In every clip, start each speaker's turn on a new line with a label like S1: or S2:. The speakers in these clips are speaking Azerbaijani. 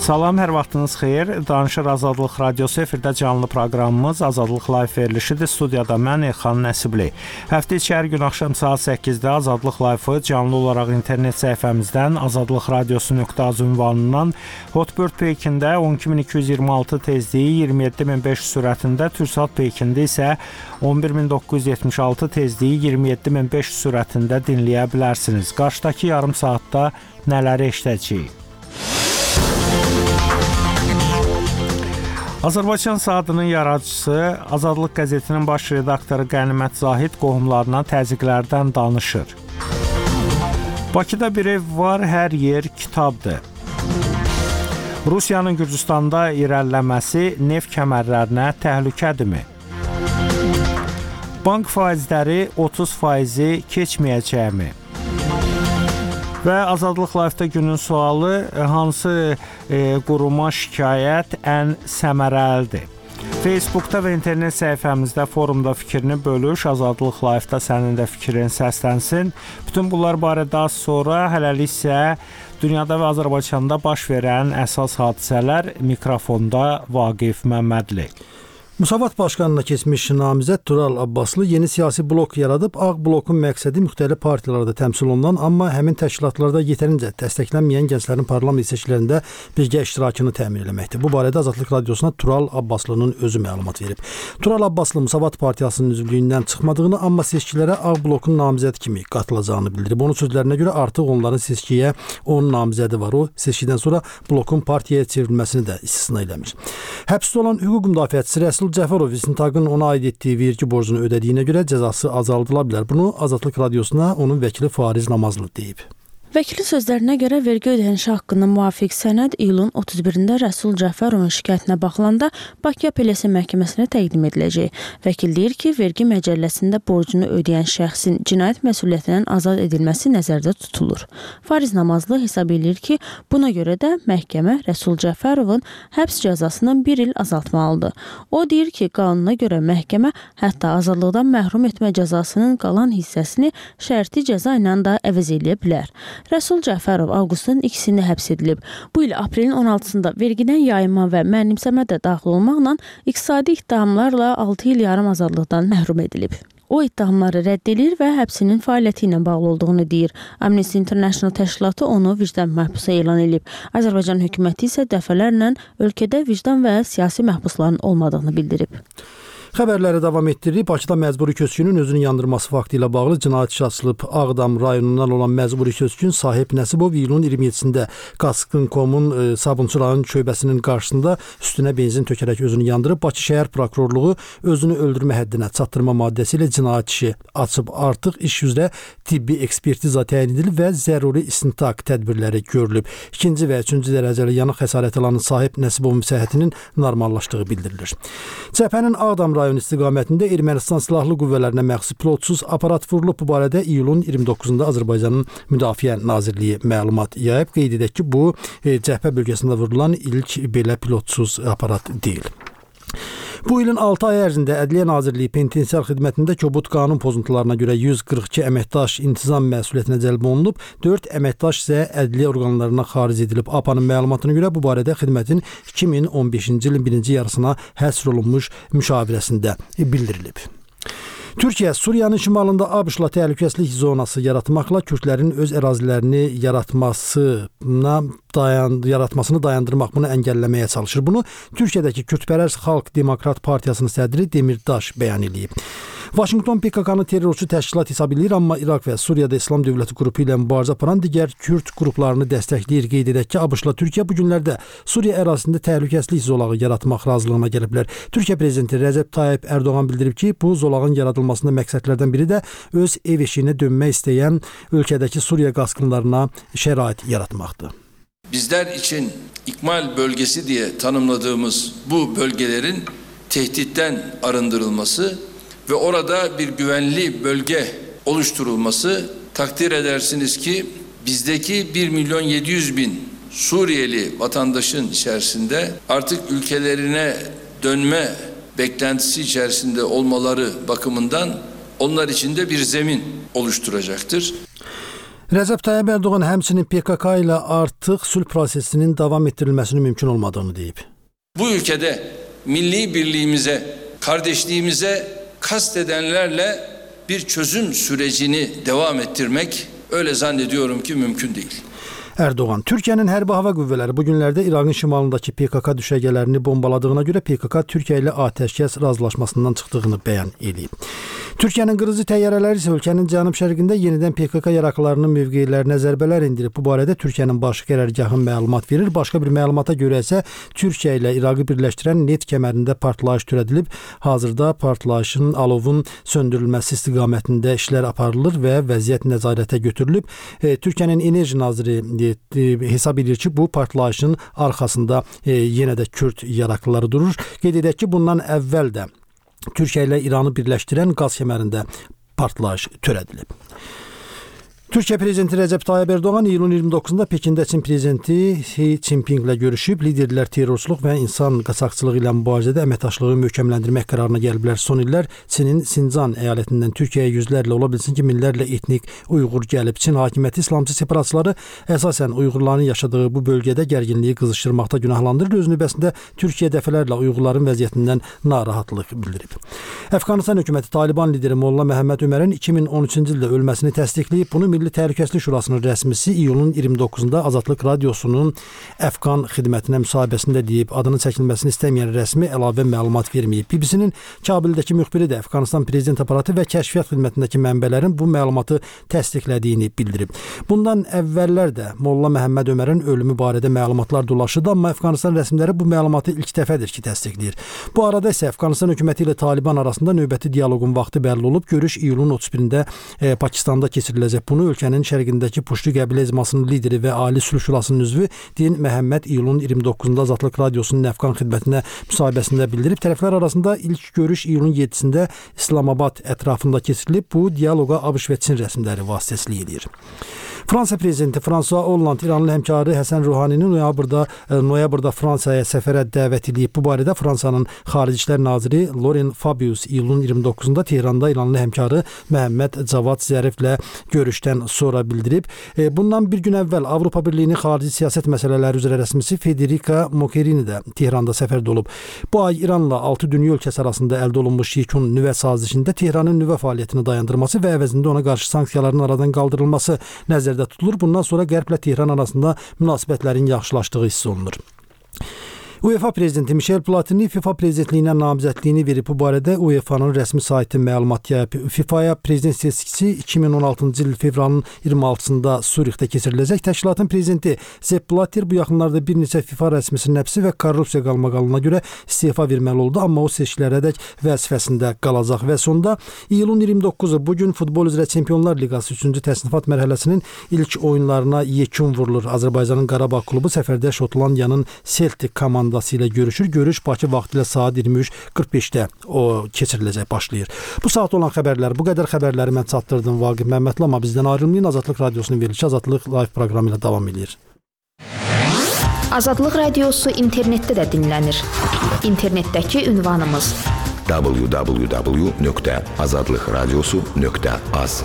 S1: Salam, hər vaxtınız xeyir. Danışır Azadlıq Radiosu efirdə canlı proqramımız Azadlıq Live verilişidir. Studiyada mən Elxan Nəsibli. Həftə içi hər gün axşam saat 8-də Azadlıq Live-ı canlı olaraq internet səhifəmizdən azadlıqradiosu.az ünvanından Hotbird Peykində 12226 tezliyi 27500 sürətində, Türksat Peykində isə 11976 tezliyi 27500 sürətində dinləyə bilərsiniz. Qarşıdakı yarım saatda nələri eşidəcəyik? Azərbaycan Saatının yaradıcısı, Azadlıq qəzetinin baş redaktoru Qənimət Zahid qohumlarına təzyiqlərdən danışır. Bakıda bir ev var, hər yer kitabdır. Rusiyanın Gürcüstanda irəliləməsi neft kəmərlərinə təhlükədirmi? Bank faizləri 30% keçməyəcəkmi? Və Azadlıq Live-da günün sualı, hansı quruma şikayət ən səmərəlidir? Facebookda və internet səhifəmizdə, forumda fikrini bölüş, Azadlıq Live-da sənin də fikrin səslənsin. Bütün bunlar barədə az sonra, hələlik isə dünyada və Azərbaycanda baş verən əsas hadisələr, mikrofonda Vaqif Məmmədli.
S2: Müsavat Başkanına keçmiş namizəd Tural Abbaslı yeni siyasi blok yaradıb. Ağ blokun məqsədi müxtəlif partiyalarda təmsil olunan, amma həmin təşkilatlarda yetərincə dəstəklənməyən gənclərin parlament seçkilərində birgə iştirakını təmin etməkdir. Bu barədə Azadlıq Radiosuna Tural Abbaslının özü məlumat verib. Tural Abbaslı Müsavat Partiyasının üzvlüyündən çıxmadığını, amma seçkilərə Ağ blokun namizədi kimi qatılacağını bildirib. Onun sözlərinə görə artıq onların seçkiyə onun namizədi var. O, seçkidən sonra blokun partiyaya çevrilməsini də istisna eləmiş. Həbsdə olan hüquq müdafiəçisi Rəsul Cəfərov İstintaqın ona aid etdiyi vergi borcunu ödədiyinə görə cəzası azaldıla bilər. Bunu Azadlıq Radiosuna onun vəkili Fariz Namazlı deyib.
S3: Vəkilin sözlərinə görə vergi ödənişi haqqında müvafiq sənəd iyulun 31-də Rəsul Cəfərovun şikayətinə baxılanda Bakı Apellyasiya Məhkəməsinə təqdim ediləcək. Vəkil deyir ki, vergi məcəlləsində borcunu ödəyən şəxsin cinayət məsuliyyətindən azad edilməsi nəzərdə tutulur. Fariz Namazlı hesab edir ki, buna görə də məhkəmə Rəsul Cəfərovun həbs cəzasından 1 il azaltmalıdır. O deyir ki, qanuna görə məhkəmə hətta azadlıqdan məhrum etmə cəzasının qalan hissəsini şərti cəza ilə də əvəz eləyə bilər. Rəsul Cəfərov avqustun 2-sində həbs edilib. Bu il aprelin 16-sında vergidən yayınma və mənimsəmə də daxil olmaqla iqtisadi ittihamlarla 6 il yarım azadlıqdan məhrum edilib. O ittihamları rədd edir və həbsinin fəaliyyəti ilə bağlı olduğunu deyir. Amnesty International təşkilatı onu vicdan məhbusu elan edib. Azərbaycan hökuməti isə dəfələrlə ölkədə vicdan və siyasi məhbusların olmadığını bildirib.
S2: Xəbərləri davam etdirir. Bakıda məcburi köçkünün özünü yandırması faktı ilə bağlı cinayət işi açılıb. Ağdam rayonundan olan məcburi köçkün Sahib Nəsibov iyulun 27-sində Qaskın.com-un Sabunçu rayon şöbəsinin qarşısında üstünə benzin tökərək özünü yandırıb. Bakı şəhər prokurorluğu özünü öldürmə həddinə çatdırma maddəsi ilə cinayət işi açıb. Artıq iş üzrə tibbi ekspertiza təyin edilib və zəruri istintaq tədbirləri görülüb. 2-ci və 3-cü dərəcəli yanıq xəsarəti alan Sahib Nəsibovun səhhətinin normallaşdığı bildirilir. Cəbhənin Ağdam rayon istiqamətində Ermənistan silahlı qüvvələrinə məxsus pilotsuz aparat vurulub. Bu barədə iyulun 29-da Azərbaycanın Müdafiə Nazirliyi məlumat yayıb. Qeyd edək ki, bu cəbhə bölgəsində vurulan ilk belə pilotsuz aparat deyil. Bu ilin 6 ay ərzində Ədliyyə Nazirliyi penitensiar xidmətində kobud qanun pozuntularına görə 142 əməkdaş intizam məsuliyyətinə cəlb olunub, 4 əməkdaş isə ədliyyə orqanlarına xaric edilib. APA'nın məlumatına görə bu barədə xidmətin 2015-ci ilin birinci yarısına həsr olunmuş müşavirəsində bildirilib. Türkiyə, Suriyanın şimalında ABŞ-la təhlükəsizlik zonası yaratmaqla kürdlərin öz ərazilərini yaratmasını dayandırmaq, bunu əngəlləməyə çalışır. Bunu Türkiyədəki Kürdpərəst Xalq Demokrat Partiyasının sədri Demirdaş bəyan edib. Vaşinqton PKK-nı terrorçu təşkilat hesab edir, amma İraq və Suriyada İslam Dövləti qrupu ilə mübarizə aparan digər Kürd qruplarını dəstəkləyir. Qeyd edək ki, ABŞ-la Türkiyə bu günlərdə Suriya ərazisində təhlükəsizlik zolağı yaratmaq razılığına gəliblər. Türkiyə prezidenti Rəcəb Tayyip Ərdoğan bildirib ki, bu zolağın yaradılmasında məqsədlərdən biri də öz ev eşiyinə dönmək istəyən ölkədəki Suriya qaskınlarına şərait yaratmaqdır.
S4: Bizler için ikmal bölgesi diye tanımladığımız bu bölgelerin tehditten arındırılması ve orada bir güvenli bölge oluşturulması, takdir edersiniz ki bizdeki 1.700.000 Suriyeli vatandaşın içerisinde artık ülkelerine dönme beklentisi içerisinde olmaları bakımından onlar için de bir zemin oluşturacaktır.
S2: Rəcəb Tayyib Erdoğan həmçinin PKK ilə artıq sülh prosesinin davam etdirilməsinin mümkün olmadığını deyib.
S4: Bu ülkede milli birliğimize, kardeşliğimize kastedenlerle bir çözüm sürecini devam ettirmek öyle zannediyorum ki mümkün değil.
S2: Erdoğan, Türkiyənin hərbi hava qüvvələri bu günlərdə İraqın şimalındakı PKK düşərgələrini bombaladığına görə PKK Türkiyə ilə atəşkəs razılaşmasından çıxdığını bəyan edib. Türkiyənin qırıcı təyyarələri isə ölkənin cənub-şərqində yenidən PKK yaraqlarının mövqelərinə zərbələr endirib. Bu barədə Türkiyənin baş qərargahı məlumat verir. Başqa bir məlumata görə isə Türkiyə ilə İraqı birləşdirən neft kəmərində partlayış törədilib. Hazırda partlayışın, alovun söndürülməsi istiqamətində işlər aparılır və vəziyyət nəzarətə götürülüb. Türkiyənin enerji naziri hesab edir ki, bu partlayışın arxasında yenə də Kürd yaraqlıları durur. Qeyd edək ki, bundan əvvəl də Türkiyə ilə İranı birləşdirən qaz kəmərində partlayış törədilib. Türkiyə prezidenti Rəcəb Tayyib Erdoğan iyulun 29-da Pekində Çin prezidenti Xi Jinping ilə görüşüb, liderlər terrorçuluq və insan qaçaqçılığı ilə mübarizədə əməkdaşlığı möhkəmləndirmək qərarına gəliblər. Son illər Çinin Sincan əyalətindən Türkiyəyə yüzlərlə, ola bilsin ki, minlərlə etnik Uyğur gəlib. Çin hakimiyyəti İslamcı separatçıları əsasən Uyğurların yaşadığı bu bölgədə gərginliyi qızışdırmaqda günahlandırır. Öz növbəsində Türkiyə dəfələrlə Uyğurların vəziyyətindən narahatlıq bildirib. Əfqanistan hökuməti Taliban lideri Molla Məhəmməd Ömərin 2013-cü ildə ölməsini təsdiqləyib. Bunu Milli Təhlükəsizlik Şurasının rəsmisi iyulun 29-da Azadlıq Radiosunun Əfqan xidmətinə müsahibəsində deyib. Adının çəkilməsini istəməyən rəsmi əlavə məlumat verməyib. BBC-nin Kabildəki müxbiri də Əfqanistan prezident aparatı və kəşfiyyat xidmətindəki mənbələrin bu məlumatı təsdiqlədiyini bildirib. Bundan əvvəllər də Molla Məhəmməd Ömərin ölümü barədə məlumatlar dolaşırdı, amma Əfqanistan rəsmiləri bu məlumatı ilk dəfədir ki, təsdiqləyir. Bu arada isə Əfqanistan hökuməti ilə Taliban arasında növbəti dialoqun vaxtı bəlli olub. Görüş iyulun 31-də Pakistanda keçiriləcək. Bunu ölkənin şərqindəki Puştu qəbilə icmasının lideri və Ali Sülh Şurasının üzvü Din Məhəmməd iyulun 29-da Azadlıq Radiosunun Əfqan xidmətinə müsahibəsində bildirib. Tərəflər arasında ilk görüş iyulun 7-sində İslamabad ətrafında keçirilib. Bu dialoqa ABŞ və Çin rəsmiləri vasitəçilik edir. Fransa prezidenti François Hollande İranlı həmkarı Həsən Ruhanini noyabrda Fransaya səfərə dəvət edib. Bu barədə Fransanın Xarici İşlər naziri Laurent Fabius iyulun 29-da Tehranda İranlı həmkarı Məhəmməd Cavad Zəriflə görüşdən sonra bildirib. Bundan bir gün əvvəl Avropa Birliyinin xarici siyasət məsələləri üzrə rəsmisi Federica Mogherini də Tehranda səfərdə olub. Bu ay İranla 6 dünya ölkəsi arasında əldə olunmuş yekun nüvə sazişində Tehranın nüvə fəaliyyətini dayandırması və əvəzində ona qarşı sanksiyaların aradan qaldırılması nəzərdə tutulur. Bundan sonra Qərblə Tehran arasında münasibətlərin yaxşılaşdığı hiss olunur. UEFA prezidenti Michel Platini FIFA prezidentliyinə namizədliyini verib. Bu barədə UEFA'nın rəsmi saiti məlumat yayıb. FIFA'ya prezident seçkisi 2016-cı il fevralın 26-sında Surixdə keçiriləcək. Təşkilatın prezidenti Sepp Blatter bu yaxınlarda bir neçə FIFA rəsmisinin həbsi və korrupsiya qalmaqalına görə istefa verməli oldu, amma o seçkilərədək vəzifəsində qalacaq. Və sonda iyulun 29-u bugün futbol üzrə Çempionlar Liqası 3-cü təsnifat mərhələsinin ilk oyunlarına yekun vurulur. Azərbaycanın Qarabağ klubu səfərdə Şotlandiyanın Celtic komandası ilə görüşür. Görüş Bakı vaxtı ilə saat 23:45-də keçiriləcək, başlayır. Bu saat olan xəbərlər, bu qədər xəbərləri mən çatdırdım Vaqif Məmmədli, amma bizdən ayrılmayın. Azadlıq Radiosunun verilişi Azadlıq Live proqramı ilə davam edir.
S5: Azadlıq Radiosu internetdə də dinlənir. İnternetdəki ünvanımız www.azadlıqradiosu.az.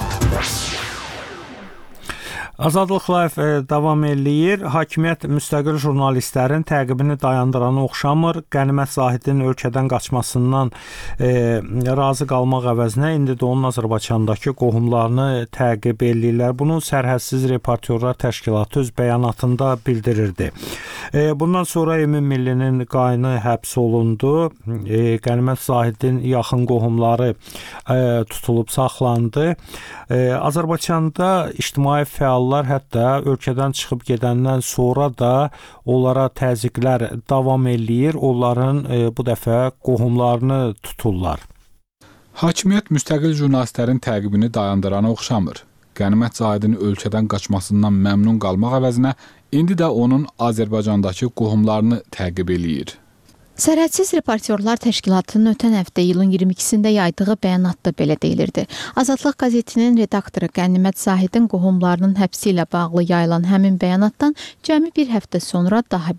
S1: Azadlıq Live davam eləyir. Hakimiyyət müstəqil jurnalistlərin təqibini dayandırana oxşamır. Qənimət Zahidin ölkədən qaçmasından razı qalmaq əvəzinə indi də onun Azərbaycandakı qohumlarını təqib eləyirlər. Bunu Sərhədsiz Reportyorlar Təşkilatı öz bəyanatında bildirirdi. Bundan sonra Emin Millinin qaynı həbs olundu. Qənimət Zahidin yaxın qohumları tutulub saxlandı. Azərbaycanda ictimai fəallar hətta ölkədən çıxıb gedəndən sonra da onlara təzyiqlər davam eləyir. Onların bu dəfə qohumlarını tuturlar.
S6: Hakimiyyət müstəqil jurnalistlərin təqibini dayandırana oxşamır. Qənimət Zahidin ölkədən qaçmasından məmnun qalmaq əvəzinə indi də onun Azərbaycandakı qohumlarını təqib eləyir.
S7: Sərhədsiz Reportyorlar Təşkilatının ötən həftə iyulun 22-sində yaydığı bəyanatda belə deyilirdi. Azadlıq qəzetinin redaktoru Qənimət Zahidin qohumlarının həbsi ilə bağlı yayılan həmin bəyanatdan cəmi bir həftə sonra daha bir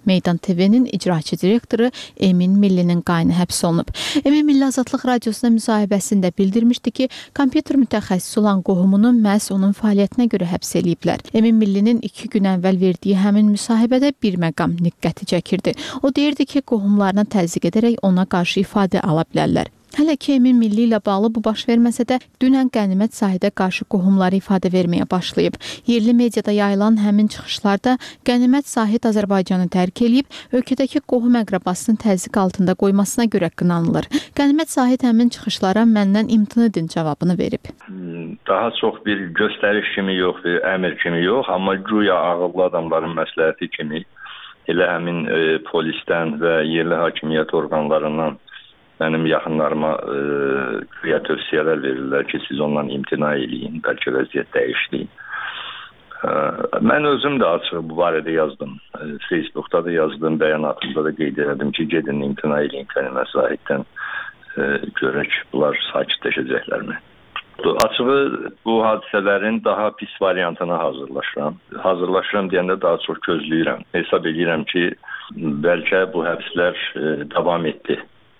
S7: Meydan TV-nin icraçı direktoru Emin Millinin qayını həbs olunub. Emin Milli Azadlıq Radiosuna müsahibəsində bildirmişdi ki, kompüter mütəxəssisi olan qohumunu məhz onun fəaliyyətinə görə həbs eləyiblər. Emin Millinin 2 gün əvvəl verdiyi həmin müsahibədə bir məqam diqqəti çəkirdi. O deyirdi ki, qohumlarına təzyiq edərək ona qarşı ifadə ala bilərlər. Hələ ki, Emin Milli ilə bağlı bu baş verməsə də, dünən Qənimət Zahidə qarşı qohumları ifadə verməyə başlayıb. Yerli mediada yayılan həmin çıxışlarda Qənimət Zahid Azərbaycanı tərk eləyib, ölkədəki qohum əqrabasını təzyiq altında qoymasına görə qınanılır. Qənimət Zahid həmin çıxışlara məndən imtina edin cavabını verib.
S8: Daha çox bir göstəriş kimi yox, bir əmr kimi yox, amma güya ağıllı adamların məsləhəti kimi elə həmin polisdən və yerli hakimiyyət orqanlarından mənim yaxınlarıma güya tövsiyələr verirlər ki, siz ondan imtina eləyin, bəlkə vəziyyət dəyişdiyin. Mən özüm də açıq bu barədə yazdım. Facebookda da yazdım, bəyanatımda da qeyd elədim ki, gedin imtina eləyin Qənimət Zahiddən, görək bunlar sakitləşəcəklərmi. Açığı bu hadisələrin daha pis variantına hazırlaşıram. Hazırlaşıram deyəndə daha çox gözləyirəm. Hesab edirəm ki, bəlkə bu həbslər davam etdi.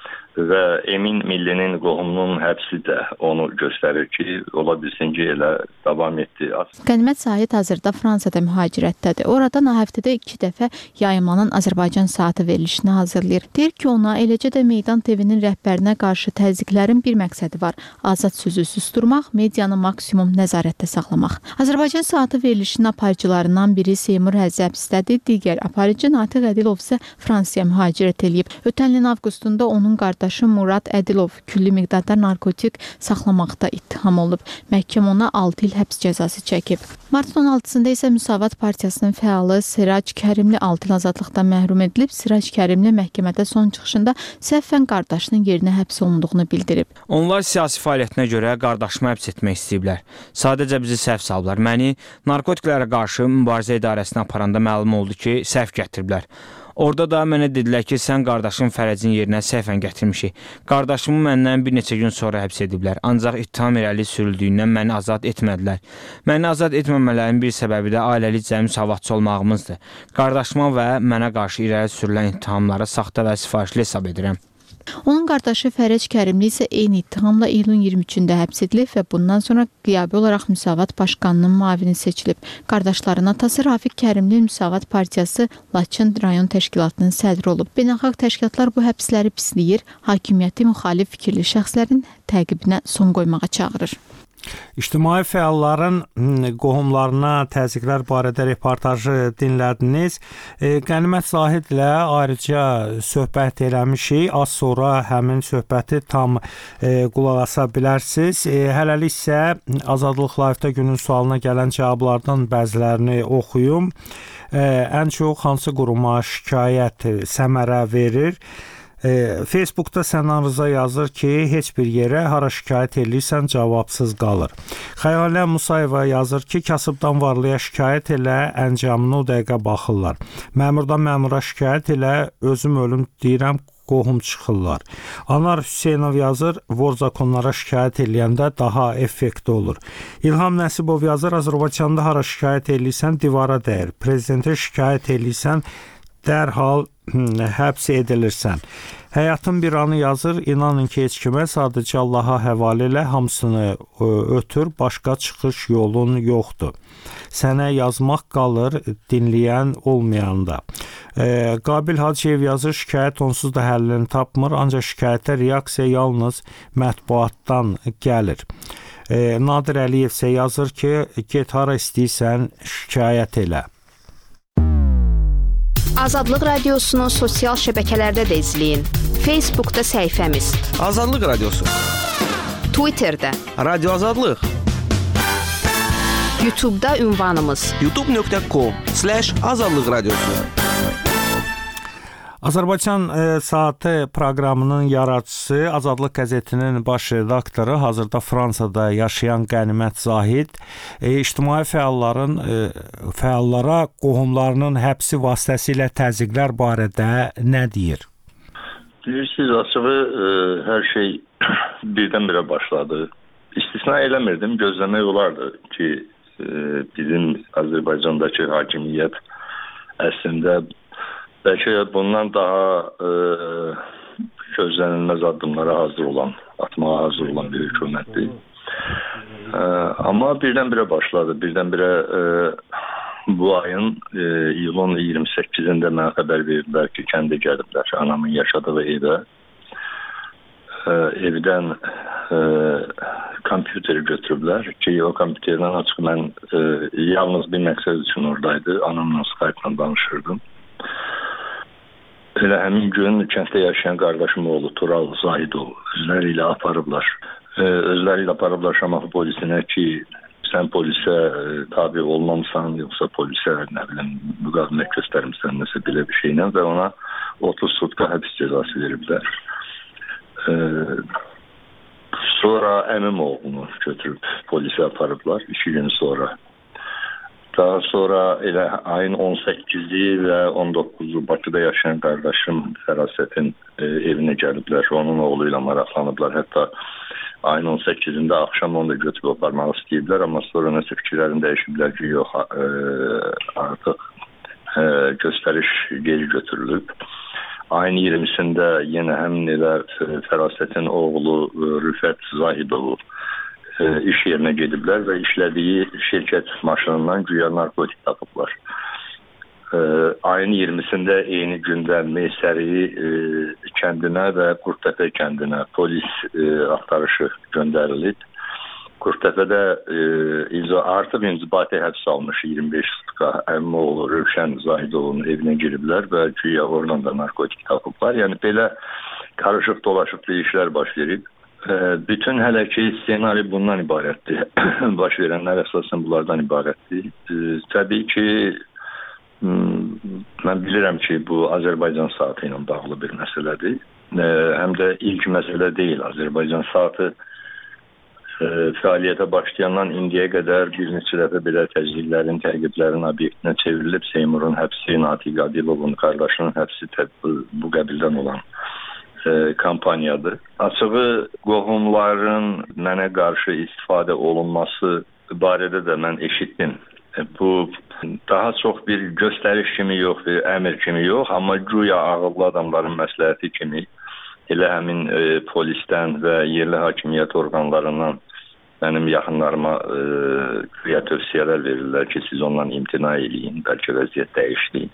S8: Və Emin Millinin qohumunun həbsi də onu göstərir ki, ola bilsin ki, elə davam etdi.
S7: Qənimət Zahid hazırda Fransada mühacirətdədir. Oradan həftədə 2 dəfə yayımlanan Azərbaycan saatı verilişini hazırlayır. Deyir ki, ona eləcə də Meydan TV-nin rəhbərinə qarşı təzyiqlərin bir məqsədi var. Azad sözü susturmaq, medianı maksimum nəzarətdə saxlamaq. Azərbaycan saatı verilişinin aparıcılarından biri Seymur Həzzi həbsdədir. Digər aparıcı Natiq Ədilov isə Fransaya mühacirət eləyib. Ötən ilin avqustunda onun qardaşı Murad Ədilov külli miqdarda narkotik saxlamaqda ittiham olub. Məhkəmə ona 6 il həbs cəzası çəkib. Martın 16-sında isə Müsavat Partiyasının fəalı Sirac Kərimli 6 il azadlıqdan məhrum edilib. Sirac Kərimli məhkəmədə son çıxışında səhvən qardaşının yerinə həbs olunduğunu bildirib.
S9: Onlar siyasi fəaliyyətinə görə qardaşımı həbs etmək istəyiblər. Sadəcə bizi səhv saldılar. Məni narkotiklərə qarşı mübarizə idarəsinə aparanda məlum oldu ki, səhv gətiriblər. Orada da mənə dedilər ki, sən qardaşın Fərəcin yerinə səhvən gətirmişik. Qardaşımı məndən bir neçə gün sonra həbs ediblər. Ancaq ittiham irəli sürüldüyündən məni azad etmədilər. Məni azad etməmələrin bir səbəbi də ailəlicə müsavatçı olmağımızdır. Qardaşıma və mənə qarşı irəli sürülən ittihamları saxta və sifarişli hesab edirəm.
S7: Onun qardaşı Fərəc Kərimli isə eyni ittihamla iyulun 23-də həbs edilib və bundan sonra qiyabi olaraq Müsavat Başqanının müavini seçilib. Qardaşların atası Rafiq Kərimli Müsavat Partiyası Laçın rayon təşkilatının sədri olub. Beynəlxalq təşkilatlar bu həbsləri pisləyir, hakimiyyəti müxalif fikirli şəxslərin təqibinə son qoymağa çağırır.
S1: İctimai fəalların qohumlarına təzyiqlər barədə reportajı dinlədiniz. Qənimət Zahid ilə ayrıca söhbət eləmişik. Az sonra həmin söhbəti tam qulaq asa bilərsiniz. Hələlik isə Azadlıq Live-da günün sualına gələn cavablardan bəzilərini oxuyum. Ən çox hansı quruma şikayət səmərə verir? Facebookda Sənan Rıza yazır ki, heç bir yerə hara şikayət edirsən cavabsız qalır. Xəyalə Musayeva yazır ki, kasıbdan varlıya şikayət elə, əncamına o dəqiqə baxırlar. Məmurdan məmura şikayət elə, özüm ölüm deyirəm, qohum çıxırlar. Anar Hüseynov yazır, vorzakonlara şikayət eləyəndə daha effekti olur. İlham Nəsibov yazır, Azərbaycanda hara şikayət edirsən, divara dəyir. Prezidentə şikayət edirsən, dərhal həbs edilirsən. Həyatın bir anı yazır, inanın ki, heç kimə, sadəcə Allaha həvalə elə, hamısını ötür, başqa çıxış yolun yoxdur. Sənə yazmaq qalır, dinləyən olmayanda. Qabil Hacıyev yazır, şikayət onsuz da həllini tapmır, ancaq şikayətə reaksiya yalnız mətbuatdan gəlir. Nadir Əliyev isə yazır ki, get hara istəyirsən, şikayət elə.
S5: Azadlıq Radiosunu sosial şəbəkələrdə də izləyin. Facebookda səhifəmiz
S10: Azadlıq Radiosu,
S5: Twitterdə
S10: Radio Azadlıq,
S5: YouTube'da ünvanımız
S10: youtube.com/Azadlıq Radiosu.
S1: Azərbaycan saatı proqramının yaradıcısı, Azadlıq qəzetinin baş redaktoru, hazırda Fransada yaşayan Qənimət Zahid, ictimai fəallara qohumlarının həbsi vasitəsilə təzyiqlər barədə nə deyir?
S8: Bilirsiniz, açığı hər şey birdən-birə başladı. İstisna eləmirdim, gözləmək olardı ki, bizim Azərbaycandakı hakimiyyət əslində Bəlkə bundan daha gözlənilməz addımlara atmağa hazır olan bir hökumətdir. Amma birdən-birə başladı. Birdən-birə bu ayın iyulun 28-də mənə xəbər verdilər ki, kəndə gəliblər anamın yaşadığı evə. Evdən kompüteri götürüblər ki, o kompüterdən açıq mən yalnız bir məqsəd üçün oradaydı. Anamla Skype-la danışırdım. Elə həmin gün kənddə yaşayan qardaşım oğlu Tural Zahidov özləri ilə aparıblar. Özləri ilə aparıblar Şamaxı polisinə ki, sən polisə tabi olmamısan, yoxsa polisə nə bilim müqavimət göstərmişsən, nəsə belə bir şeylə və ona 30 sutka həbs cəzası veriblər. Sonra əmim oğlunu götürüb polisə aparıblar 2 gün sonra. Daha sonra elə ayın 18-i və 19-u Bakıda yaşayan qardaşım Fərasətin evinə gəliblər. Onun oğlu ilə maraqlanıblar. Hətta ayın 18-də axşam onu da götürüb aparmaq istəyiblər. Amma sonra nəsə fikirlərini dəyişiblər ki, yox, artıq göstəriş geri götürülüb. Ayın 20-sində yenə həmin elə Fərasətin oğlu Rüfət Zahidovu iş yerinə gediblər və işlədiyi şirkət maşınından güya narkotik tapıblar. Ayın 20-sində eyni gündə Meysəri kəndinə və Qurtəpə kəndinə polis axtarışı göndərilib. Qurtəpədə artıq inzibati həbs almış 25 sutka əmmi oğlu Rövşən Zahidovun evinə giriblər və güya oradan da narkotik tapıblar. Yəni belə karışıq dolaşıqlı işlər baş verib. Bütün hələ ki ssenari bundan ibarətdir. Baş verənlər əsasən bunlardan ibarətdir. Təbii ki, mən bilirəm ki, bu Azərbaycan saatı ilə bağlı bir məsələdir. Həm də ilk məsələ deyil. Azərbaycan saatı fəaliyyətə başlayandan indiyə qədər bir neçə dəfə belə təzyiqlərin, təqiblərin obyektinə çevrilib. Seymurun həbsi, Natiq Adilovun qardaşının həbsi bu qəbildən olan kampaniyadır. Açığı qohumların mənə qarşı istifadə olunması barədə də mən eşitdim. Bu daha çox bir göstəriş kimi yox, əmr kimi yox, amma güya ağıllı adamların məsləhəti kimi elə həmin polisdən və yerli hakimiyyət orqanlarından mənim yaxınlarıma güya tövsiyələr verirlər ki, siz ondan imtina eləyin, bəlkə vəziyyət dəyişdiyin.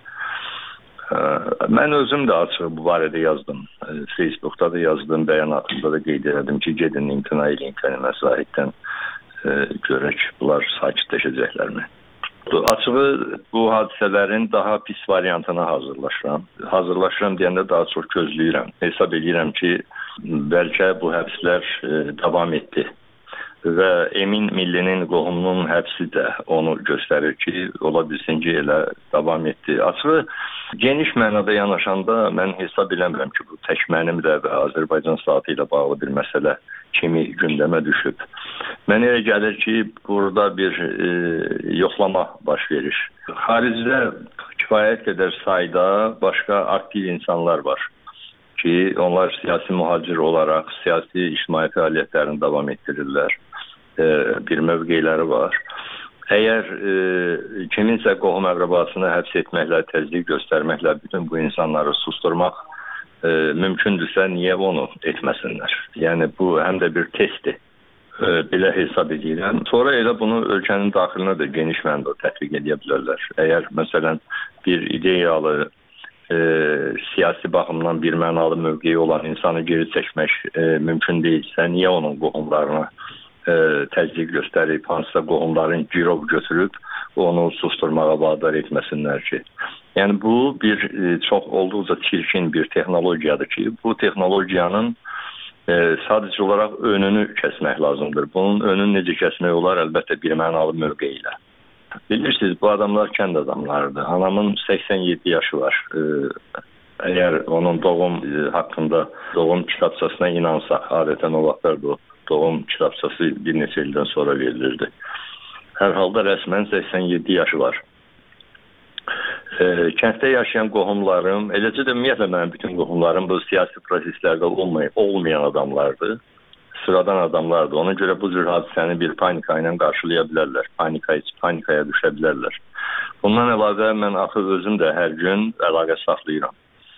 S8: Mən özüm də açıq bu barədə yazdım. Facebookda da yazdım, bəyanatımda da qeyd edim ki, gedin imtina eləyin kəlmə sahibdən görək, bunlar sakitləşəcəklərmi? Açığı bu hadisələrin daha pis variantına hazırlaşıram. Hazırlaşıram deyəndə daha çox gözləyirəm. Hesab edirəm ki, bəlkə bu həbslər davam etdi. Və Emin Millinin qohumunun həbsi də onu göstərir ki, ola bilsin ki, elə davam etdi. Açığı, geniş mənada yanaşanda mən hesab eləmirəm ki, bu tək mənim də və Azərbaycan saatı ilə bağlı bir məsələ kimi gündəmə düşüb. Mənə elə gəlir ki, burada bir yoxlama baş verir. Xaricdə kifayət qədər sayda başqa aktiv insanlar var ki, onlar siyasi mühacir olaraq siyasi ictimai fəaliyyətlərini davam etdirirlər. Bir mövqeləri var. Əgər kiminsə qohum əqrabasını həbs etməklə, təzyiq göstərməklə bütün bu insanları susturmaq mümkündürsə, niyə onu etməsinlər? Yəni, bu həm də bir testdir. Belə hesab edirəm. Sonra elə bunu ölkənin daxilinə də geniş mənada tətbiq edə bilərlər. Əgər, məsələn, bir ideyalı siyasi baxımdan bir mənalı mövqeyi olan insanı geri çəkmək mümkün deyilsə, niyə onun qohumlarına təzyiq göstərib, hansısa qohumların girov götürüb, onu susturmağa vadar etməsinlər ki. Yəni, bu bir çox olduqca çirkin bir texnologiyadır ki, bu texnologiyanın sadəcə olaraq önünü kəsmək lazımdır. Bunun önünü necə kəsmək olar? Əlbəttə bir mənalı mövqeyi ilə. Bilirsiniz, bu adamlar kənd adamlarıdır. Anamın 87 yaşı var. Əgər onun doğum haqqında, doğum kitabçasına inansaq, adətən o vaxtlar da doğum kitabçası bir neçə ildən sonra verilirdi. Hər halda rəsmən 87 yaşı var. Kənddə yaşayan qohumlarım, eləcə də ümumiyyətlə mənim bütün qohumlarım bu siyasi proseslərdə olmayan adamlardır. sıradan adamlardır. Ona görə bu cür hadisəni bir panika ilə qarşılaya bilərlər. Panikaya düşə bilərlər. Bundan əlavə mən axı özüm də hər gün əlaqə saxlayıram.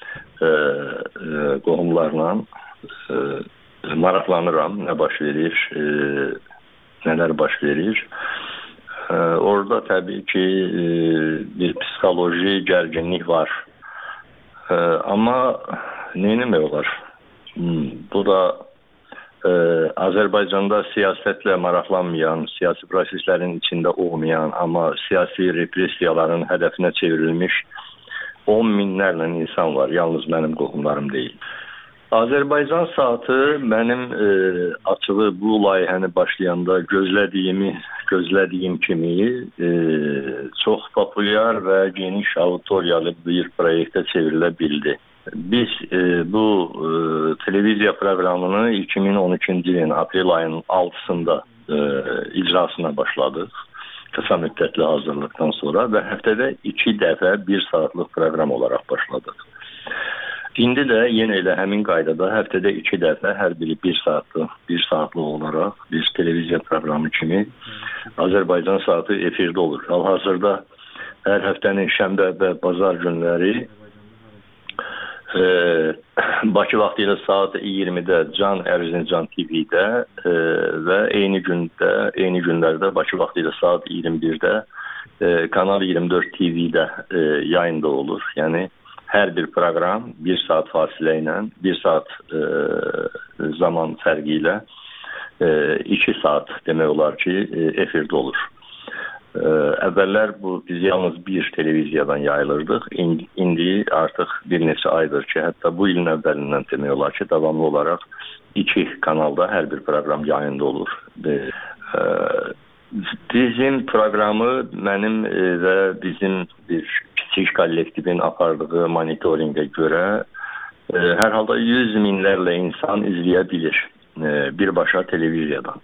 S8: Qohumlarla maraqlanıram, nə baş verir, nələr baş verir. Orada təbii ki bir psixoloji gərginlik var. Amma neyinmək olar? Bu da Azərbaycanda siyasətlə maraqlanmayan, siyasi proseslərin içində olmayan, amma siyasi repressiyaların hədəfinə çevrilmiş 10 minlərlə insan var. Yalnız mənim qohumlarım deyil. Azərbaycan saatı mənim açığı bu layihəni başlayanda gözlədiyim kimi çox populyar və geniş auditoriyalı bir proyektə çevrilə bildi. Biz bu televiziya proqramını 2013-cü ilin aprel ayının 6-sında icrasına başladıq. Kısa müddətli hazırlıqdan sonra və həftədə 2 dəfə 1 saatlıq proqram olaraq başladıq. İndi də yenə elə həmin qaydada həftədə 2 dəfə hər biri 1 saatlıq olaraq bir televiziya proqramı kimi Azərbaycan saatı efirdə olur. Hal-hazırda hər həftənin şənbə və bazar günləri Bakı vaxtı ilə saat 20-də Can Erzincan TV-də və eyni günlərdə Bakı vaxtı ilə saat 21-də Kanal 24 TV-də yayında olur. Yəni hər bir proqram 1 saat fasilə ilə, 1 saat zaman fərqi ilə 2 saat demək olar ki, efirdə olur. Əvvəllər biz yalnız bir televiziyadan yayılırdıq. İndi artıq bir neçə aydır ki, hətta bu ilin əvvəlindən demək olar ki, davamlı olaraq 2 kanalda hər bir proqram yayında olur. Bizim proqramı mənim və bizim bir kiçik kollektivin apardığı monitorinqə görə hər halda 100 minlərlə insan izləyə bilir birbaşa televiziyadan.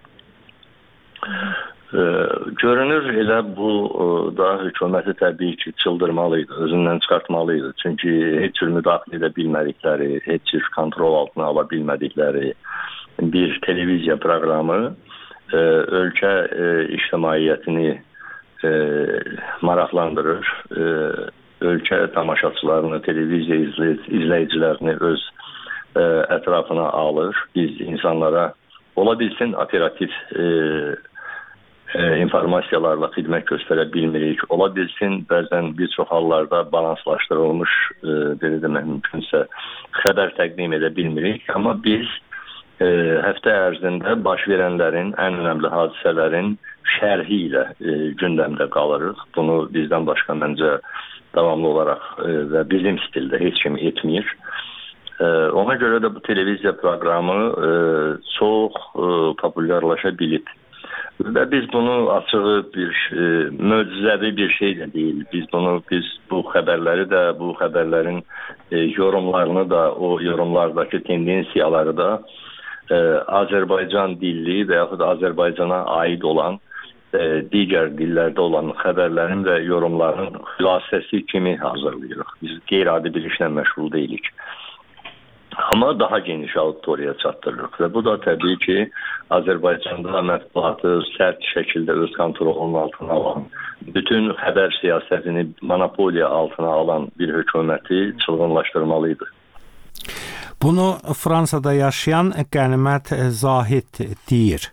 S8: Görünür elə bu da hökuməti təbii ki çıldırmalıydı, özündən çıxartmalıydı. Çünki heç cür müdaxilə edə bilmədikləri, heç cür kontrol altına ala bilmədikləri bir televiziya proqramı ölkə ictimaiyyətini maraqlandırır. Ölkə tamaşaçılarını, televiziya izləyicilərini öz ətrafına alır. Biz insanlara ola bilsin operativ informasiyalarla xidmət göstərə bilmirik. Ola bilsin, bəzən bir çox hallarda balanslaşdırılmış, belə demək mümkünsə, xəbər təqdim edə bilmirik. Amma biz həftə ərzində baş verənlərin, ən önəmli hadisələrin şərhi ilə gündəmdə qalırıq. Bunu bizdən başqa məncə davamlı olaraq və bizim stildə heç kim etmir. Ona görə də bu televiziya proqramı çox populyarlaşa bilib. Və biz bunu açığı bir möcüzəvi bir şey də deyil. Biz bu xəbərləri də, bu xəbərlərin yorumlarını da, o yorumlardakı tendensiyaları da Azərbaycan dilli və yaxud Azərbaycana aid olan digər dillərdə olan xəbərlərin və yorumların xülasəsi kimi hazırlayırıq. Biz qeyri-adi bir işlə məşğul deyilik. Amma daha geniş auditoriyaya çatdırırıq və bu da təbii ki, Azərbaycanda mətbuatı sərt şəkildə öz kontrolunun altına alan, bütün xəbər siyasətini monopoliya altına alan bir hökuməti çılğınlaşdırmalıydı.
S1: Bunu Fransada yaşayan Qənimət Zahid deyir.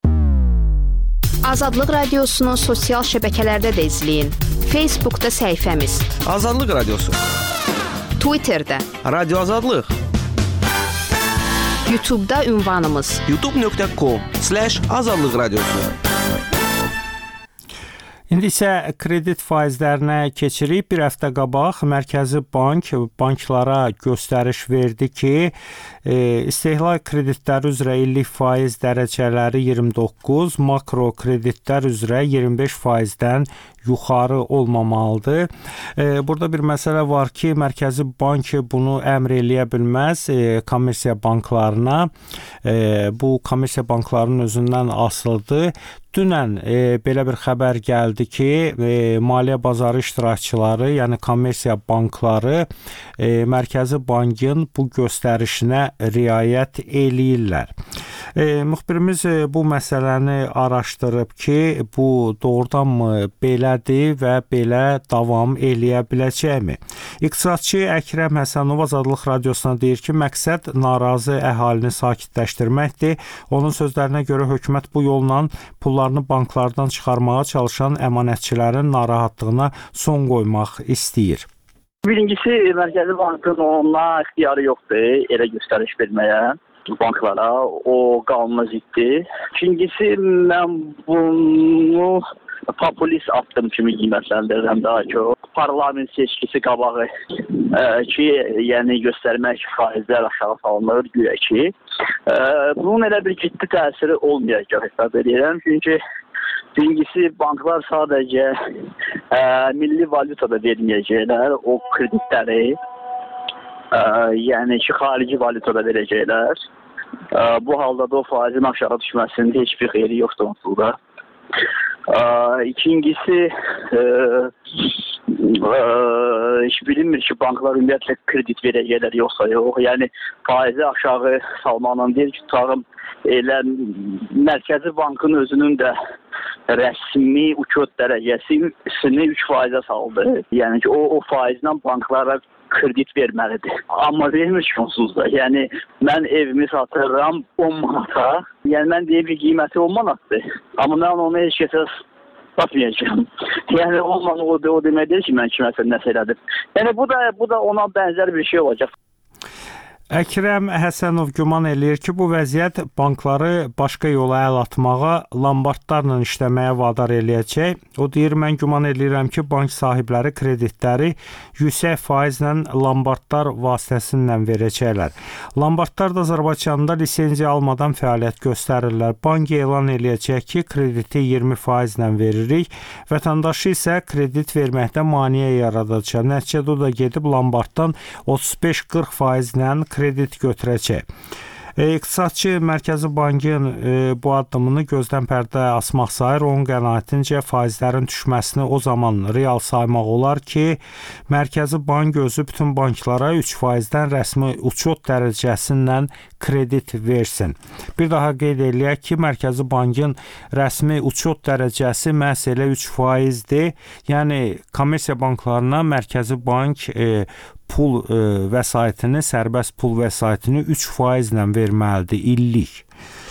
S5: Azadlıq Radiosunu sosial şəbəkələrdə də izləyin. Facebookda səhifəmiz
S10: Azadlıq Radiosu,
S5: Twitterdə
S10: Radio Azadlıq,
S5: YouTube'da ünvanımız
S10: youtube.com/azadlıq radiosu.
S1: İndi isə kredit faizlərinə keçirik. Bir həftə qabaq Mərkəzi Bank banklara göstəriş verdi ki, istehlak kreditləri üzrə illik faiz dərəcələri 29, makro kreditlər üzrə 25%-dən yuxarı olmamalıdır. Burada bir məsələ var ki, Mərkəzi Bank bunu əmr eləyə bilməz kommersiya banklarına. Bu kommersiya banklarının özündən asılıdır. Dünən belə bir xəbər gəldi ki, maliyyə bazarı iştirakçıları, yəni kommersiya bankları Mərkəzi Bankın bu göstərişinə riayət eləyirlər. Müxbirimiz bu məsələni araşdırıb ki, bu doğrudanmı belədir və belə davam eləyə biləcəkmi? İqtisadçı Əkrəm Həsənov Azadlıq Radiosuna deyir ki, məqsəd narazı əhalini sakitləşdirməkdir. Onun sözlərinə görə hökumət bu yolla pullarını banklardan çıxarmağa çalışan əmanətçilərin narahatlığına son qoymaq istəyir.
S11: Birincisi, Mərkəzi Bankın ona ixtiyarı yoxdur, elə göstəriş verməyə banklara, o qanuna ziddir. İkincisi, mən bunu populist addım kimi qiymətləndirirəm daha çox. Parlament seçkisi qabağı ki, yəni göstərmək ki, faizlər aşağı salınır, güya ki. Bunun elə bir ciddi təsiri olmayacaq hesab edirəm. Çünki birincisi, banklar sadəcə milli valyutada verməyəcəklər o kreditləri. Yəni ki, xarici valyutada verəcəklər. Bu halda da o faizin aşağı düşməsində heç bir xeyri yoxdur onsuz İkincisi, heç bilinmir ki, banklar ümumiyyətlə kredit verəcəklər yoxsa yox. Yəni, faizi aşağı salmanın deyil ki, tutarım, elə Mərkəzi Bankın özünün də rəsmi uçot dərəcəsini 3%-ə saldı. Yəni ki, o faizlə banklara kredit verməlidir. Amma vermir ki, onsuz da. Yəni, mən evimi satıram 10 manata. Yəni, mən deyim ki, qiyməti 10 manatdır. Amma mən onu heç kəsə satmayacağım. Yəni, o demək deyil ki, mən kiməsə nəsə elədim. Yəni, bu da ona bənzər bir şey olacaq.
S1: Əkrəm Həsənov güman eləyir ki, bu vəziyyət bankları başqa yola əl atmağa, lombardlarla işləməyə vadar eləyəcək. O deyir, mən güman eləyirəm ki, bank sahibləri kreditləri yüksək faizlə lombardlar vasitəsilə verəcəklər. Lombardlar da Azərbaycanda lisenziya almadan fəaliyyət göstərirlər. Bank elan eləyəcək ki, krediti 20% veririk. Vətəndaşı isə kredit verməkdə maneə yaradacaq. Nəticədə o da gedib lombarddan 35-40% kredit götürəcək. İqtisadçı Mərkəzi Bankın bu addımını gözdən pərdə asmaq sayır. Onun qənaətincə faizlərin düşməsini o zaman real saymaq olar ki, Mərkəzi Bank özü bütün banklara 3%-dən rəsmi uçot dərəcəsindən kredit versin. Bir daha qeyd eləyək ki, Mərkəzi Bankın rəsmi uçot dərəcəsi məhz elə 3%-dir. Yəni, kommersiya banklarına Mərkəzi Bank pul vəsaitini, sərbəst pul vəsaitini 3%-lə verməlidir illik.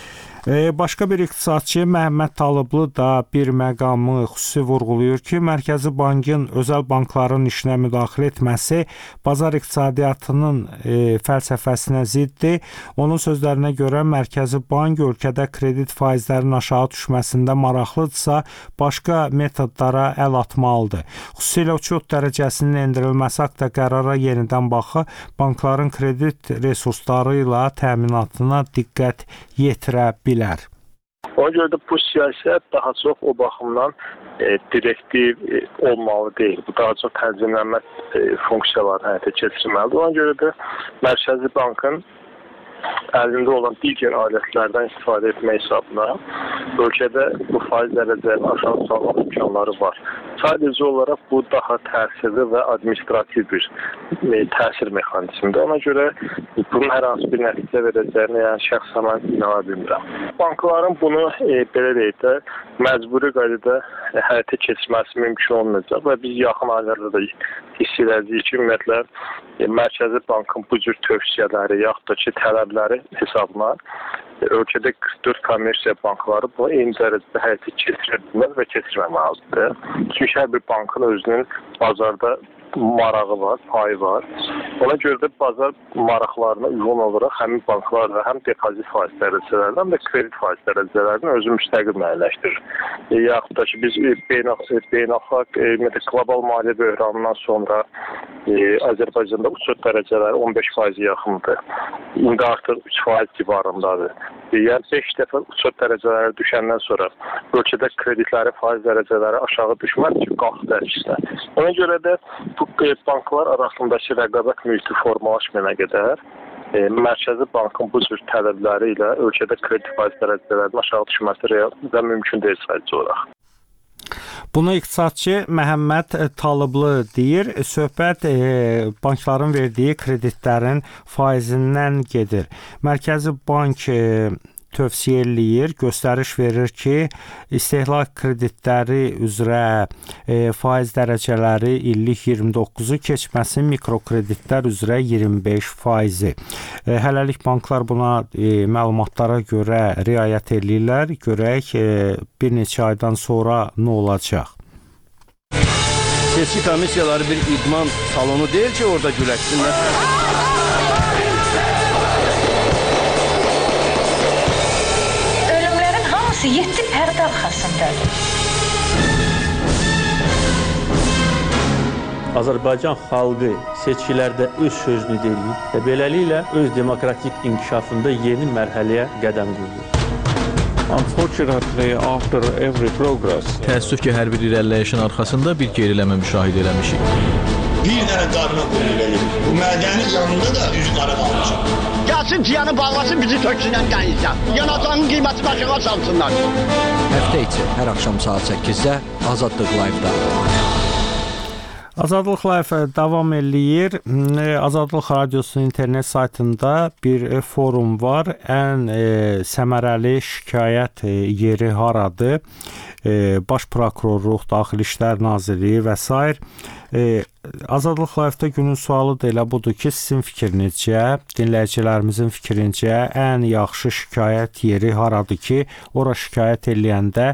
S1: Başqa bir iqtisadçı Məhəmməd Talıblı da bir məqamı xüsusi vurğulayır ki, Mərkəzi Bankın özəl bankların işinə müdaxilə etməsi bazar iqtisadiyyatının fəlsəfəsinə ziddir. Onun sözlərinə görə Mərkəzi Bank ölkədə kredit faizlərinin aşağı düşməsində maraqlıdırsa, başqa metodlara əl atmalıdır. Xüsusilə uçot dərəcəsinin endirilməsi haqqında qərara yenidən baxı, bankların kredit resursları ilə təminatına diqqət yetirə bilər.
S12: Ona görə də bu siyasət daha çox o baxımdan direktiv olmalı deyil. Bu daha çox tənzimlənmə funksiyalarını həyata keçirməlidir. Ona görə də Mərkəzi Bankın əlində olan digər alətlərdən istifadə etmək hesabına ölkədə bu faiz dərəcələrini aşağı salmaq imkanları var. Sadəcə olaraq bu daha təsirli və administrativ bir təsir mexanizmidir. Ona görə bunun hər hansı bir nəticə verəcəyini şəxsən mən inana bilmirəm. Bankların bunu belə deyək də məcburi qaydada həyata keçirməsi mümkün olmayacaq və biz yaxın aylarda da hiss edəcəyik ki, ümumiyyətlə Mərkəzi Bankın bu cür tövsiyələri yaxud da ki, tələbləri hesabına ölkədə 44 kommersiya bankları bunu eyni dərəcədə həyata keçirə bilməz və keçirməməlidir. Çünki hər bir bankın özünün bazarda marağı var, payı var. Ona görə də bazar maraqlarına uyğun olaraq həmin banklar da həm depozit faiz dərəcələrindən, həm də kredit faiz dərəcələrini özü müstəqil müəyyənləşdirir. Yaxud da ki, biz beynəlxalq qlobal maliyyə böhranından sonra Azərbaycanda uçot dərəcələri 15% yaxındır. İndi artıq 3% civarındadır. Yəni 5 dəfə uçot dərəcələri düşəndən sonra ölkədə kreditləri, faiz dərəcələri aşağı düşməz ki, qalxdı əksinə. Ona görə də bu banklar arasındakı rəqabət mühiti formalaşmayana qədər Mərkəzi Bankın bu cür tələbləri ilə ölkədə kredit faiz dərəcələrinin aşağı düşməsi real və mümkün deyil sadəcə olaraq.
S1: Bunu iqtisadçı Məhəmməd Talıblı deyir. Söhbət bankların verdiyi kreditlərin faizindən gedir. Mərkəzi Bank tövsiyə eləyir, göstəriş verir ki, istehlak kreditləri üzrə faiz dərəcələri illik 29-u keçməsin, mikrokreditlər üzrə 25%. Hələlik banklar buna məlumatlara görə riayət eləyirlər. Görək bir neçə aydan sonra nə olacaq?
S10: Seçki komissiyaları bir idman salonu deyil ki, orada güləşsinlər.
S13: Ölümlərin hamısı 7 pərdə arxasındadır.
S14: Azərbaycan xalqı seçkilərdə öz sözünü deyir və beləliklə öz demokratik inkişafında yeni mərhələyə qədəm qoyur.
S15: Unfortunately, after every progress,
S16: təəssüf ki, hər bir irəliləyişin arxasında bir geriləmə müşahidə eləmişik.
S17: Bir dənə qarına qoyulur. Bu mədənin yanında da üz qara qalmışam.
S18: Gəlsin ciyanı bağlasın, bizi töksünən dənizdən. Yanacağın qiyməti başına salsınlar.
S19: Həftə içi hər axşam saat 8-də Azadlıq Live-da.
S1: Azadlıq Live davam eləyir. Azadlıq Radiosunun internet saytında bir forum var. Ən səmərəli şikayət yeri haradır? Baş prokurorluq, Daxili İşlər Nazirliyi və s. Azadlıq Live-da günün sualı da elə budur ki, sizin fikrinizcə, dinləyicilərimizin fikrincə ən yaxşı şikayət yeri haradır ki, ora şikayət eləyəndə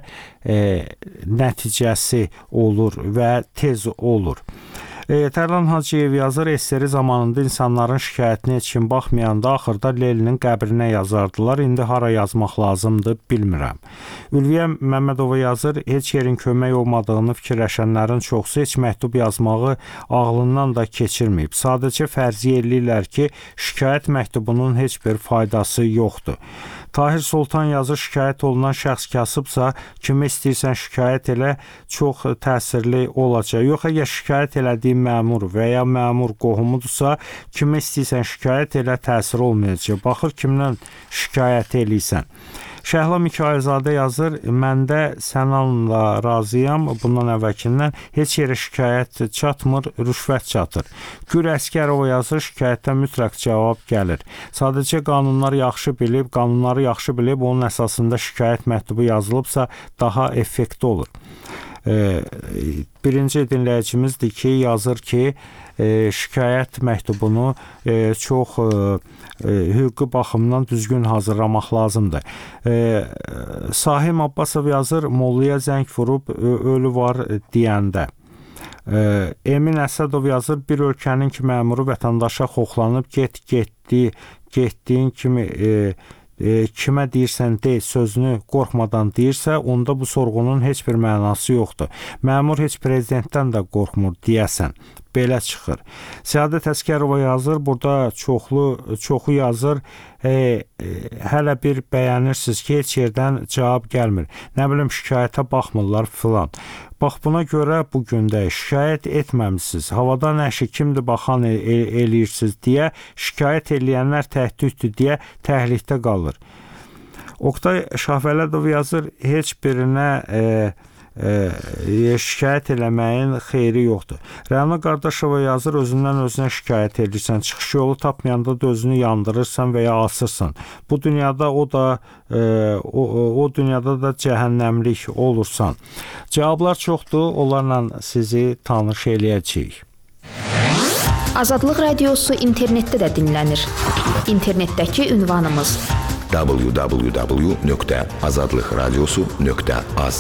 S1: nəticəsi olur və tez olur. Tərlan Hacıyev yazır, SSR zamanında insanların şikayətinə heç kim baxmayanda axırda Lelinin qəbrinə yazardılar. İndi hara yazmaq lazımdır, bilmirəm. Ülviyə Məmmədova yazır, heç yerin kömək olmadığını fikirləşənlərin çoxsu heç məktub yazmağı ağlından da keçirməyib. Sadəcə fərzi eləyirlər ki, şikayət məktubunun heç bir faydası yoxdur. Tahir Sultan yazır, şikayət olunan şəxs kasıbsa, kimi istəyirsən şikayət elə, çox təsirli olacaq. Yox, əgər şikayət elədiyi məmur və ya məmur qohumudursa, kimi istəyirsən şikayət elə, təsir olmayacaq. Baxır, kimdən şikayət eləyirsən. Şəhla Mikailzadə yazır, məndə Sənanla razıyam, bundan əvvəlkindən heç yerə şikayət çatmır, rüşvət çatır. Gür Əskərova yazır, şikayətdən mütləq cavab gəlir. Sadəcə qanunları yaxşı bilib, onun əsasında şikayət məktubu yazılıbsa daha effektiv olur. Birinci dinləyicimizdir ki, yazır ki, şikayət məktubunu çox hüquqi baxımdan düzgün hazırlamaq lazımdır. Sahim Abbasov yazır, Mollaya zəng vurub ölü var deyəndə. Emin Əsədov yazır, bir ölkənin ki məmuru vətəndaşa xoxlanıb getdiyin kimi kimə deyirsən de sözünü qorxmadan deyirsə, onda bu sorğunun heç bir mənası yoxdur. Məmur heç prezidentdən də qorxmur deyəsən. Belə çıxır. Səadət Əskərova yazır, burada çoxu yazır, hələ bir bəyənirsiniz ki, heç yerdən cavab gəlmir. Nə bilim, şikayətə baxmırlar filan. Bax, buna görə bu gündə şikayət etməmisiniz. Havadan əşi kimdir baxan eləyirsiniz deyə, şikayət eləyənlər təhdüddür deyə təhlikdə qalır. Oqtay Şahvələdov yazır, heç birinə şikayət eləməyin xeyri yoxdur. Rəna Qardaşova yazır, özündən özünə şikayət edirsən, çıxış yolu tapmayanda da özünü yandırırsan və ya asırsan. Bu dünyada o dünyada da cəhənnəmlik olursan. Cavablar çoxdur, onlarla sizi tanış eləyəcəyik.
S5: Azadlıq Radiosu internetdə də dinlənir. İnternetdəki ünvanımız
S20: www.azadlıqradiosu.az.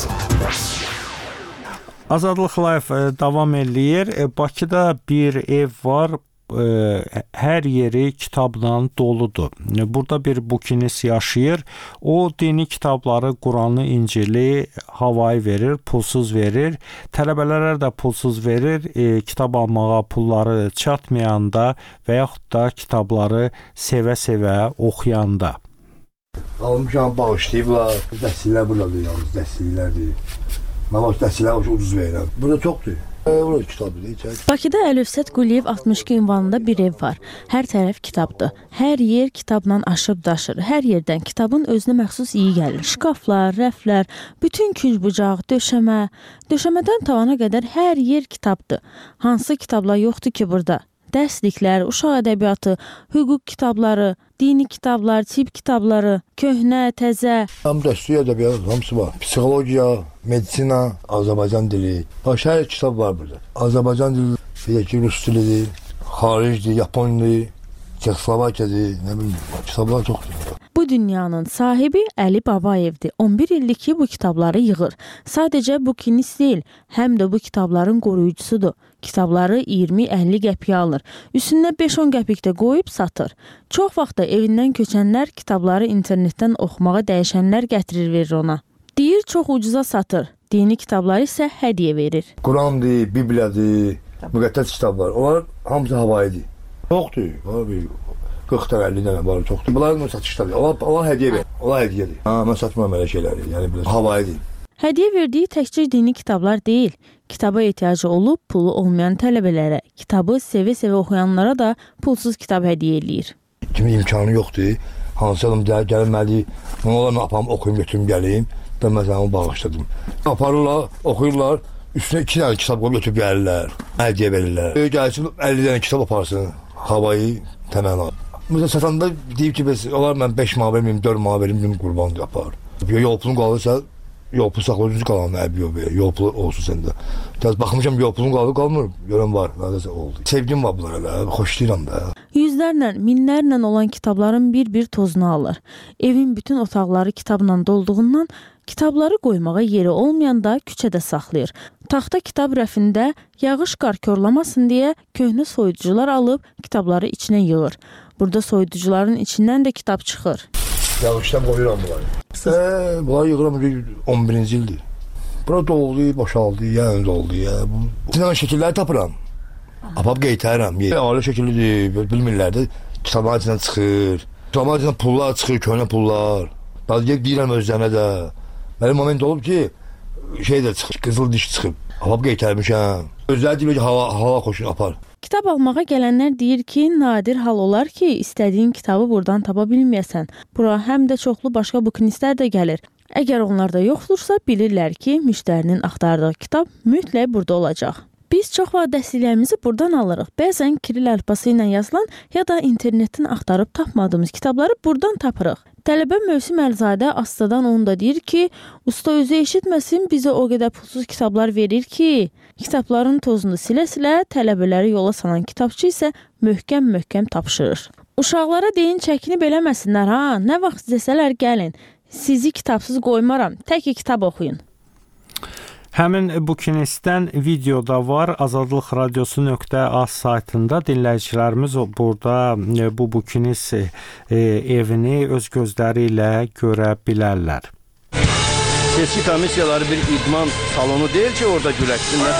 S1: Azadlıq Live davam eləyir. Bakıda bir ev var. Hər yeri kitabla doludur. Burada bir bukinist yaşayır. O dini kitabları, Quranı, İncili havayı verir, pulsuz verir. Tələbələrə də pulsuz verir. Kitab almağa pulları çatmayanda və yaxud da kitabları sevə-sevə oxuyanda.
S21: Almışam, bağışlayıblar. Dəstilər buradadır, yalnız dəstələrdir. Mən bax, dəstələr ucuz verirəm. Burada çoxdur.
S3: Bakıda Əlövsət Quliyev 62 ünvanında bir ev var. Hər tərəf kitabdır. Hər yer kitabla aşıb daşır. Hər yerdən kitabın özünə məxsus iyi gəlir. Şkaflar, rəflər, bütün künc-bucaq, döşəmə. Döşəmədən tavana qədər hər yer kitabdır. Hansı kitablar yoxdur ki burada? dərsliklər, uşaq ədəbiyyatı, hüquq kitabları, dini kitablar, tip kitabları, köhnə, təzə.
S21: Həm dəstək ədəbiyyat, hamısı var. Psixologiya, medisina, Azərbaycan dili. Başqa hər kitab var burada. Azərbaycan dili, bir də ki, rus dilidir, xaricdir, Yaponiyadır, Çexoslovakiyadır, nə bilim, kitablar çoxdur.
S3: Bu dünyanın sahibi Əli Babayevdir. 11 ildir ki, bu kitabları yığır. Sadəcə bukinist deyil, həm də bu kitabların qoruyucusudur. Kitabları 20-50 qəpiyə alır. Üstünə 5-10 qəpik də qoyub satır. Çox vaxt da evindən köçənlər kitabları internetdən oxumağa dəyişənlər gətirir verir ona. Deyir, çox ucuza satır. Dini kitabları isə hədiyyə verir.
S21: Qurandır, Bibliyadır, müqəddəs kitablar. Onlar hamısı havayıdır. Çoxdur. Var bir 40 dənə, 50 dənə var, çoxdur. Bunlar satışdadır. Allah hədiyyə verir. Allah hədiyyədir. Mən satmıram elə şeyləri. Yəni biraz havayıdır.
S3: Hədiyyə verdiyi təkcə dini kitablar deyil. Kitaba ehtiyacı olub pulu olmayan tələbələrə, kitabı sevə-sevə oxuyanlara da pulsuz kitab hədiyyə eləyir.
S21: Kimin imkanı yoxdur. Hansı adam gəlməli, onlarla apam oxuyum, götürüm, gəleyim. Ben məsələn onu bağışladım. Aparırlar, oxuyurlar, üstünə 2 dənə kitab qoyub götürüb gəlirlər, hədiyyə verirlər. Gəlsin 50 dənə kitab aparsın, havayı təməl al. Məsələn, satanda deyib ki, olar mən 5 manat verməyim, 4 manat verim, qurban yapar. Yol pulun qalırsa, yol pul saxlayıcı qalan yol pulu olsun səndə. Baxmışam, yol pulun qalmır, görən var, nəsə oldu. Sevgim var bunlara, xoşlayıram da.
S3: Yüzlərlə, minlərlə olan kitabların bir-bir tozunu alır. Evin bütün otaqları kitabla dolduğundan kitabları qoymağa yeri olmayanda küçədə saxlayır. Taxta kitab rəfində yağış qar korlamasın deyə köhnə soyuducular alıb kitabları içinə yığır. Burada soyuducuların içindən də kitab çıxır.
S21: Yağışdan qoyuram bunları. Bunları yığıram 11-ci ildir. Bura doldu, boşaldı, yəni doldu. Sinema şəkilləri tapıram. Apap qeytərəm. Aile şəkillidir, bilmirlər də kitabların içindən çıxır. Kitabların içindən pullar çıxır, köhnə pullar. Bazı deyirəm özlərinə də. Mənim moment olub ki, şey də çıxır, qızıl diş çıxıb. Apap qeytərmişəm. Özləri deyir ki, hava xoşun apar.
S3: Kitab almağa gələnlər deyir ki, nadir hal olar ki, istədiyin kitabı buradan tapa bilməyəsən. Bura həm də çoxlu başqa bukinistlər də gəlir. Əgər onlarda yoxdursa, bilirlər ki, müştərinin axtardığı kitab mütləq burada olacaq. Biz çox vaxt dərsliklərimizi buradan alırıq. Bəzən kiril əlifbası ilə yazılan ya da internetin axtarıb tapmadığımız kitabları buradan tapırıq. Tələbə Mövsüm Əlizadə Astadan onu da deyir ki, usta özü eşitməsin, bizə o qədər pulsuz kitablar verir ki, kitabların tozunu silə-silə, tələbələri yola salan kitabçı isə möhkəm-möhkəm tapşırır. Uşaqlara deyin, çəkinib eləməsinlər, ha, nə vaxt desələr gəlin, sizi kitabsız qoymaram, tək kitab oxuyun.
S1: Həmin bukinistdən video da var. Azadlıq Radiosu.az saytında dinləyicilərimiz burada bu bukinist evini öz gözləri ilə görə bilərlər.
S10: Seçki komissiyaları bir idman salonu deyil ki, orada güləşsinlər.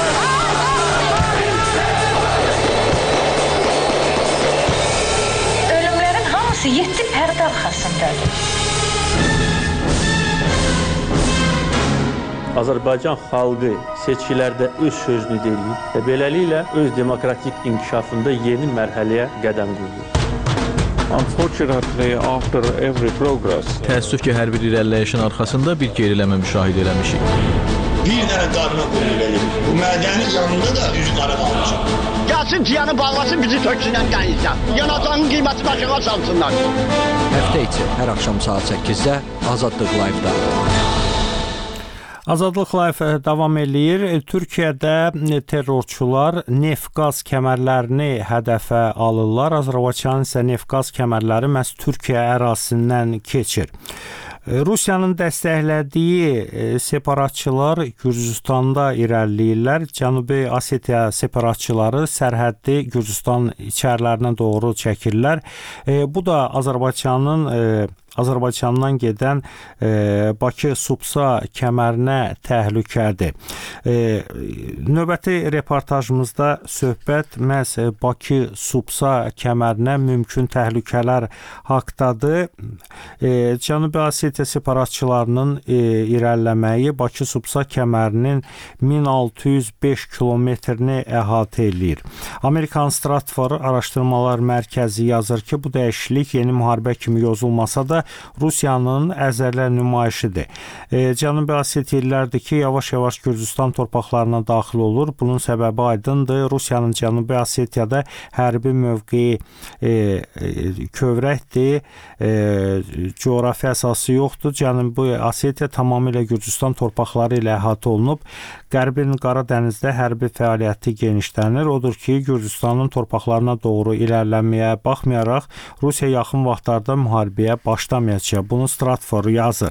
S13: Ölümlərin hamısı 7 pərdə arxasındadır.
S14: Azərbaycan xalqı seçkilərdə öz sözünü deyir və beləliklə öz demokratik inkişafında yeni mərhələyə qədəm qoyur.
S15: Unfortunately, after every progress,
S16: təəssüf ki, hər bir irəliləyişin arxasında bir geriləmə müşahidə eləmişik.
S17: Bir dənə qarına qoyun verir. Bu mədənin yanında da üz qara qalmışam.
S18: Gəlsin ciyanı bağlasın, bizi töksünən dənizdən. Yanacağın qiyməti başına salsınlar.
S19: Həftə içi hər axşam saat 8-də Azadlıq Live-da.
S1: Azadlıq Live davam eləyir. Türkiyədə terrorçular neft-qaz kəmərlərini hədəfə alırlar. Azərbaycanın isə neft-qaz kəmərləri məhz Türkiyə ərazisindən keçir. Rusiyanın dəstəklədiyi separatçılar Gürcüstanda irəliləyirlər. Cənubi Osetiya separatçıları sərhəddi Gürcüstan içərilərinə doğru çəkirlər. Bu da Azərbaycandan gedən Bakı-Supsa kəmərinə təhlükədir. Növbəti reportajımızda söhbət məhz Bakı-Supsa kəmərinə mümkün təhlükələr haqqdadır. Cənubi Osetiya separatçılarının irəliləməyi Bakı-Supsa kəmərinin 1605 kilometrini əhatə eləyir. Amerikan Stratfor Araşdırmalar Mərkəzi yazır ki, bu dəyişiklik yeni müharibə kimi yozulmasa da Rusiyanın əzələ nümayişidir. Cənubi Osetiyalılardır ki, yavaş-yavaş Gürcüstan torpaqlarına daxil olur. Bunun səbəbi aydındır. Rusiyanın Cənubi Osetiyada hərbi mövqeyi kövrəkdir. Coğrafi əsası yoxdur. Cənubi Osetiya tamamilə Gürcüstan torpaqları ilə əhatə olunub. Qərbin Qara dənizdə hərbi fəaliyyəti genişlənir. Odur ki, Gürcüstanın torpaqlarına doğru irəliləməyə baxmayaraq Rusiya yaxın vaxtlarda müharibəyə başlamayacaq. Bunu Stratfor yazır.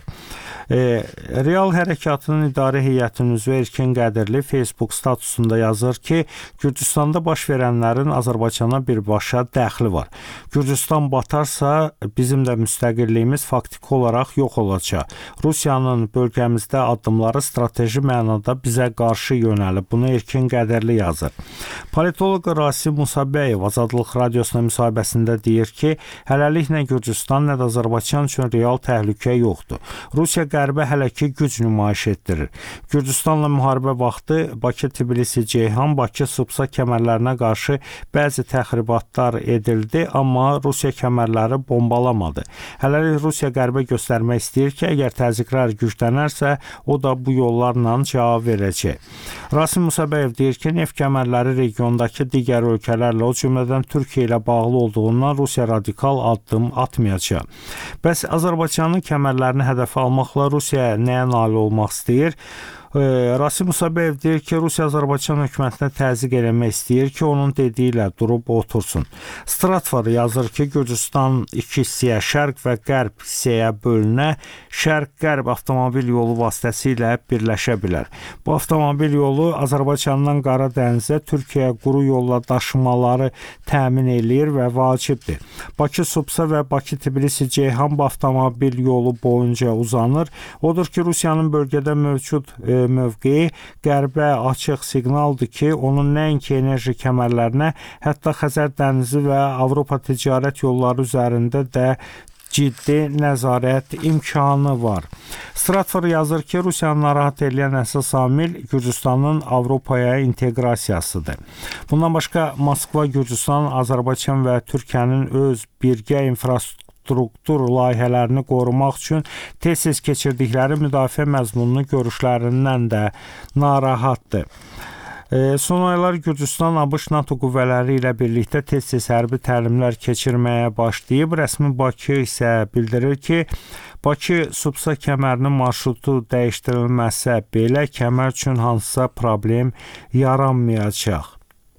S1: Real Hərəkatının idarə heyətinin üzvü Erkin Qədirli Facebook statusunda yazır ki, Gürcüstanda baş verənlərin Azərbaycana birbaşa dəxli var. Gürcüstan batarsa, bizim də müstəqilliyimiz faktiki olaraq yox olacaq. Rusiyanın bölgəmizdə addımları strateji mənada bizə qarşı yönəlib. Bunu Erkin Qədirli yazır. Politoloq Rasim Musabbəyev Azadlıq Radiosuna müsahibəsində deyir ki, hələlik nə Gürcüstan, nə də Azərbaycan üçün real təhlükə yoxdur. Rusiya Qərbə hələ ki güc nümayiş etdirir. Gürcüstanla müharibə vaxtı Bakı, Tbilisi, Ceyhan, Bakı, Supsa kəmərlərinə qarşı bəzi təxribatlar edildi, amma Rusiya kəmərləri bombalamadı. Hələlik Rusiya Qərbə göstərmək istəyir ki, əgər təzyiqlər güclənərsə, o da bu yollarla cavab verəcək. Rasim Musabbəyev deyir ki, neft kəmərləri regiondakı digər ölkələrlə, o cümlədən Türkiyə ilə bağlı olduğundan Rusiya radikal addım atmayacaq. Bəs Azərbaycanın kəmərlərini hədəfə almaqla Rusiya nəyə nail olmaq istəyir? Rasim Musabbəyev deyir ki, Rusiya Azərbaycan hökumətinə təzyiq eləmək istəyir ki, onun dediyi ilə durub otursun. Stratfor yazır ki, Gürcüstan iki hissəyə, şərq və qərb hissəyə bölünə, şərq-qərb avtomobil yolu vasitəsilə birləşə bilər. Bu avtomobil yolu Azərbaycandan Qara dənizə, Türkiyəyə quru yolla daşımaları təmin eləyir və vacibdir. Bakı-Supsa və Bakı-Tbilisi-Ceyhan bu avtomobil yolu boyunca uzanır. Odur ki, Rusiyanın bölgədə mövcud mövqeyi qərbə açıq siqnaldır ki, onun nəinki enerji kəmərlərinə, hətta Xəzər dənizi və Avropa ticarət yolları üzərində də ciddi nəzarət imkanı var. Stratfor yazır ki, Rusiyanı narahat edən əsas amil Gürcüstanın Avropaya inteqrasiyasıdır. Bundan başqa Moskva, Gürcüstan, Azərbaycan və Türkiyənin öz birgə struktur layihələrini qorumaq üçün tez-tez keçirdikləri müdafiə məzmunlu görüşlərindən də narahatdır. Son aylar Gürcüstan ABŞ NATO qüvvələri ilə birlikdə tez-tez hərbi təlimlər keçirməyə başlayıb. Rəsmi Bakı isə bildirir ki, Bakı-Supsa kəmərinin marşrutu dəyişdirilməsə belə kəmər üçün hansısa problem yaranmayacaq.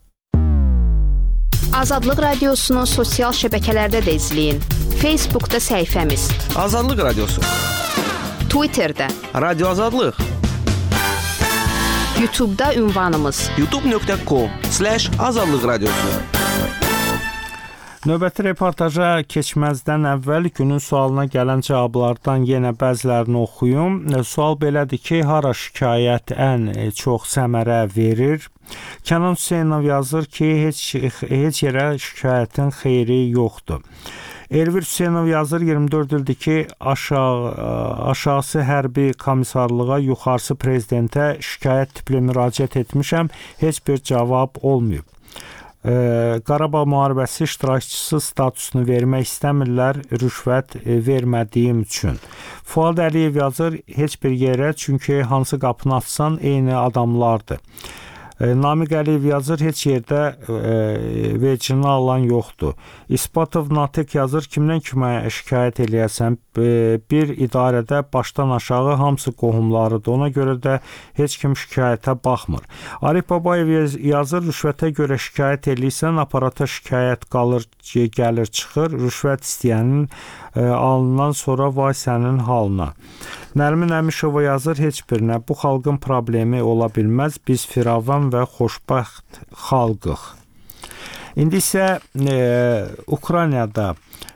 S5: Azadlıq Radiosunu sosial şəbəkələrdə də izləyin. Facebookda səhifəmiz
S10: Azadlıq Radiosu,
S5: Twitterdə
S10: Radio Azadlıq,
S5: YouTube'da ünvanımız
S10: youtube.com/azadlıq radiosu.
S1: Növbəti reportaja keçməzdən əvvəl günün sualına gələn cavablardan yenə bəzilərini oxuyum. Sual belədir ki, hara şikayət ən çox səmərə verir? Kənan Hüseynov yazır ki, heç yerə şikayətin xeyri yoxdur. Elvir Hüseynov yazır, 24 ildir ki, aşağısı hərbi komissarlığa, yuxarısı prezidentə şikayət tipli müraciət etmişəm, heç bir cavab olmayıb. Qarabağ müharibəsi iştirakçısı statusunu vermək istəmirlər rüşvət vermədiyim üçün. Fuad Əliyev yazır, heç bir yerə, çünki hansı qapını açsan eyni adamlardır. Namiq Əliyev yazır, heç yerdə vecini alan yoxdur. İsbatov Natiq yazır, kimdən kimə şikayət eləyəsən, bir idarədə başdan aşağı hamısı qohumlarıdır, ona görə də heç kim şikayətə baxmır. Arif Babayev yazır, rüşvətə görə şikayət eləyirsən, aparata şikayət gəlir çıxır, rüşvət istəyənin alınan sonra vay sənin halına. Nərmin Əmişova yazır, heç birinə, bu xalqın problemi ola bilməz, biz firavan və xoşbəxt xalqıq. İndi isə Ukraynada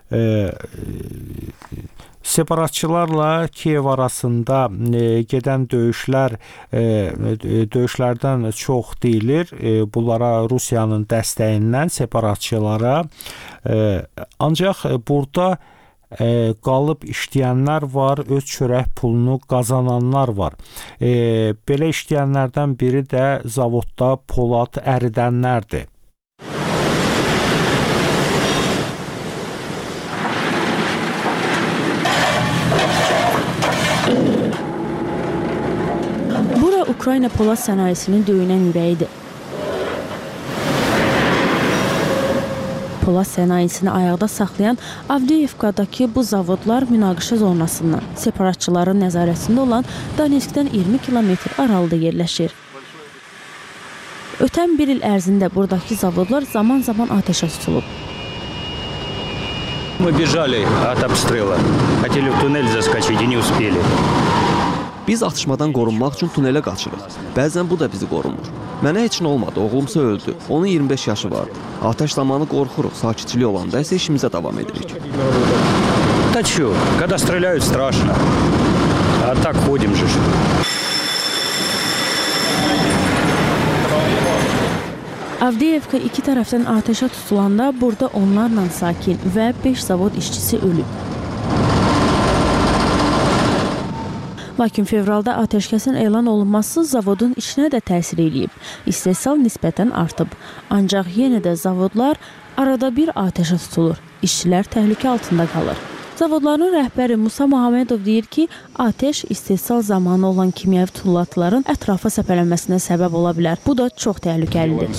S1: separatçılarla Kiyev arasında gedən döyüşlərdən çox deyilir. Bunlara Rusiyanın dəstəyindən separatçılara. Ancaq burada qalıb işləyənlər var, öz çörək pulunu qazananlar var. Belə işləyənlərdən biri də zavodda polad əridənlərdir.
S3: Ukrayna polad sənayesinin döyünən ürəyidir. Polad sənayesini ayaqda saxlayan Avdiyevkadakı bu zavodlar münaqişə zonasından, separatçıların nəzarətində olan Donetskdən 20 kilometr aralıda yerləşir. Ötən bir il ərzində buradakı zavodlar zaman-zaman atəşə tutulub.
S10: Мы бежали от обстрела. Хотели в туннель заскочить и не успели.
S20: Biz atışmadan qorunmaq üçün tunelə qaçırıq. Bəzən bu da bizi qorumur. Mənə heç nə olmadı, oğlumsa öldü. Onun 25 yaşı vardı. Atəş zamanı qorxuruq, sakitçilik olanda isə işimizə davam edirik.
S10: Да чё, когда стреляют, страшно. А так ходим же.
S3: Avdiyevka iki tərəfdən atəşə tutulanda burada onlarla sakin və 5 zavod işçisi ölüb. Lakin fevralda atəşkəsin elan olunması zavodun işinə də təsir edib. İstehsal nisbətən artıb. Ancaq yenə də zavodlar arada bir atəşə tutulur. İşçilər təhlükə altında qalır. Zavodların rəhbəri Musa Muhammedov deyir ki, atəş istehsal zamanı olan kimyəvi tullatıların ətrafa səpələnməsinə səbəb ola bilər. Bu da çox təhlükəlidir.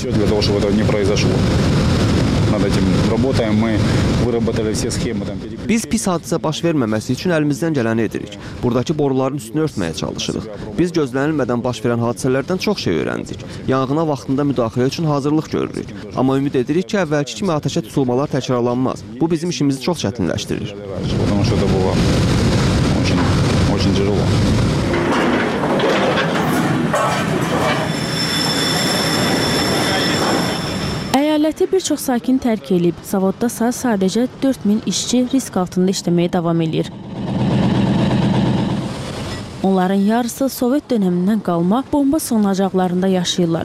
S20: Biz pis hadisə baş verməməsi üçün əlimizdən gələni edirik. Buradakı boruların üstünü örtməyə çalışırıq. Biz gözlənilmədən baş verən hadisələrdən çox şey öyrəndik. Yanğına vaxtında müdaxilə üçün hazırlıq görürük. Amma ümid edirik ki, əvvəlki kimi atəşə tutulmalar təkrarlanmaz. Bu bizim işimizi çox çətinləşdirir.
S3: Əyaləti bir çox sakin tərk edib, zavodda sadəcə 4000 işçi risk altında işləməyə davam edir. Onların yarısı Sovet dönəmindən qalma bomba sığınacaqlarında yaşayırlar.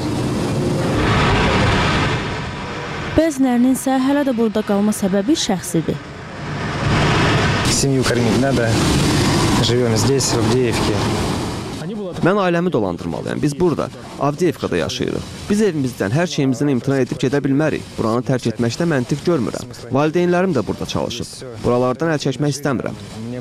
S3: Bəzilərinin isə hələ də burada qalma səbəbi şəxsidir.
S22: Семью кормить надо. Живем здесь, в Авдеевке.
S20: Mən ailəmi dolandırmalıyam. Biz burada, Avdiyevkada yaşayırıq. Biz evimizdən, hər şeyimizdən imtina edib gedə bilmərik. Buranı tərk etməkdə məntiq görmürəm. Valideynlərim də burada çalışıb. Buralardan əl çəkmək istəmirəm.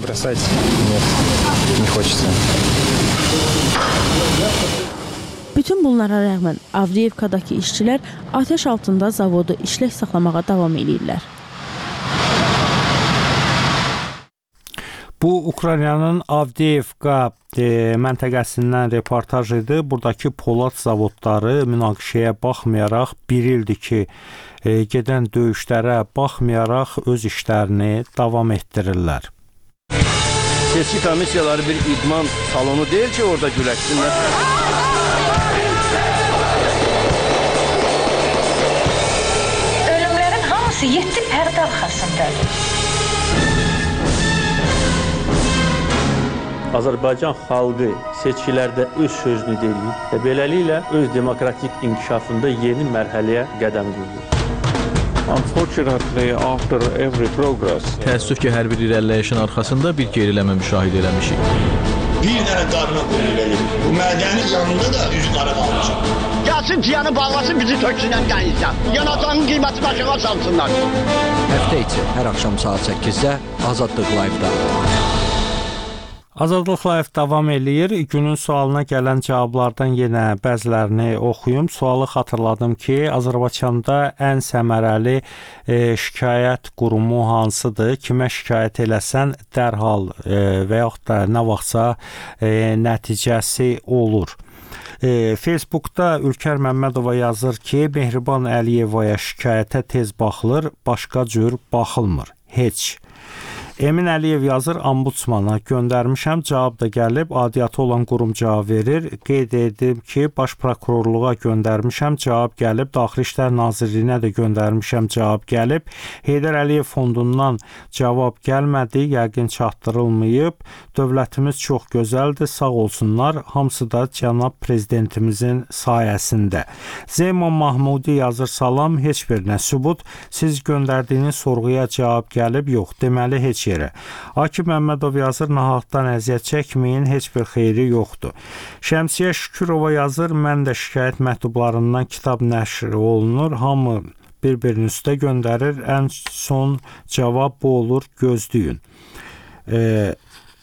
S3: Bütün bunlara rəğmən Avdiyevkadakı işçilər atəş altında zavodu işlək saxlamağa davam edirlər.
S1: Bu Ukraynanın Avdiyevka məntəqəsindən reportaj idi. Buradakı polad zavodları münaqişəyə baxmayaraq bir ildir ki, gedən döyüşlərə baxmayaraq öz işlərini davam etdirirlər.
S10: Seçki komissiyaları bir idman salonu deyil ki, orada güləşsinlər.
S13: Ölümlərin hamısı 7 pərdə arxasındadır.
S14: Azərbaycan xalqı seçkilərdə öz sözünü deyir və beləliklə öz demokratik inkişafında yeni mərhələyə qədəm qoyur.
S15: Unfortunately, after every progress,
S16: təəssüf ki, hər bir irəliləyişin arxasında bir geriləmə müşahidə eləmişik.
S17: Bir dənə qadına qulluq edir. Bu mədənin yanında da üz qara qalmışıq.
S18: Gəlsin ciyanı bağlasın, bizi töksünən dənizdən. Yanacağın qiyməti başına salsınlar.
S19: Həftə içi hər axşam saat 8-də Azadlıq Live-da.
S1: Azadlıq Live davam eləyir. Günün sualına gələn cavablardan yenə bəzilərini oxuyum. Sualı xatırladım ki, Azərbaycanda ən səmərəli şikayət qurumu hansıdır? Kimə şikayət eləsən dərhal və yaxud da nə vaxtsa nəticəsi olur. Facebookda Ülkər Məmmədova yazır ki, Mehriban Əliyevaya şikayətə tez baxılır, başqa cür baxılmır. Heç. Emin Əliyev yazır, ombudsmana göndərmişəm, cavab da gəlib, adiyyatı olan qurum cavab verir. Qeyd edim ki, baş prokurorluğa göndərmişəm, cavab gəlib, Daxili İşlər Nazirliyinə də göndərmişəm, cavab gəlib. Heydər Əliyev fondundan cavab gəlmədi, yəqin çatdırılmayıb. Dövlətimiz çox gözəldir, sağ olsunlar, hamısı da cənab prezidentimizin sayəsində. Zeymon Mahmudi yazır, salam, heç bir nə sübut, siz göndərdiyiniz sorğuya cavab gəlib, yox, deməli heç yerə. Akif Məmmədov yazır, nahaqdan əziyyət çəkməyin, heç bir xeyri yoxdur. Şəmsiyə Şükürova yazır, mən də şikayət məktublarından kitab nəşri olunur, hamı bir-birinin üstə göndərir, ən son cavab bu olur, gözləyin.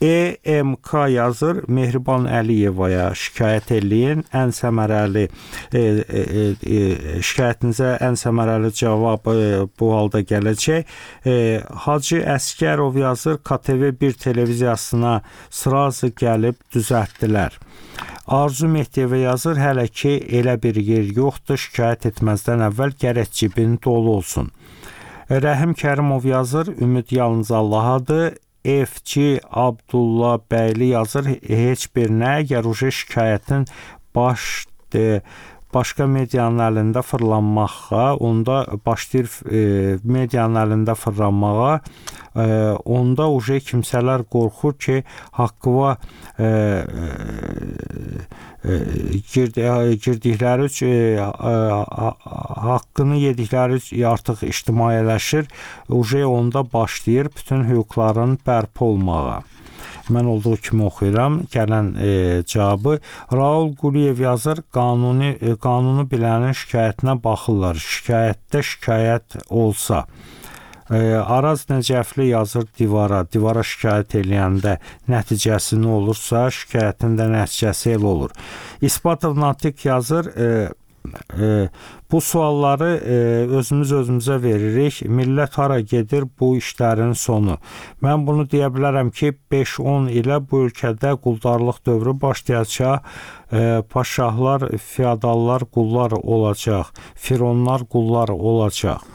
S1: EMK yazır, Mehriban Əliyevaya şikayət eləyin. Ən səmərəli şikayətinizə ən səmərəli cavab bu halda gələcək. Hacı Əskərov yazır, KTV1 televiziyasına sırası gəlib düzəltdilər. Arzu Mehdiyeva yazır, hələ ki elə bir yer yoxdur, şikayət etməzdən əvvəl gərək cibin dolu olsun. Rəhim Kərimov yazır, ümid yalnız Allahadır. FG Abdullah Bəyli yazır, heç bir nə, əgər şikayətin başqa medianın əlində fırlanmağa, onda başlayır medianın əlində fırlanmağa, onda kimsələr qorxur ki, haqqıva girdikləri haqqını yedikləri artıq ictimailəşir, onda başlayır bütün hüquqların bərpa olmağa. Mən olduğu kimi oxuyuram. Gələn cavabı Raul Quliyev yazır, qanunu bilənin şikayətinə baxırlar. Şikayətdə şikayət olsa. Araz Nəcəfli yazır divara şikayət eləyəndə nəticəsi nə olursa, şikayətin də nəticəsi elə olur. İsbatov Natiq yazır, bu sualları özümüzə veririk. Millət hara gedir bu işlərin sonu? Mən bunu deyə bilərəm ki, 5-10 ilə bu ölkədə quldarlıq dövrü başlayacaq. Paşahlar, feodallar qullar olacaq. Fironlar qullar olacaq.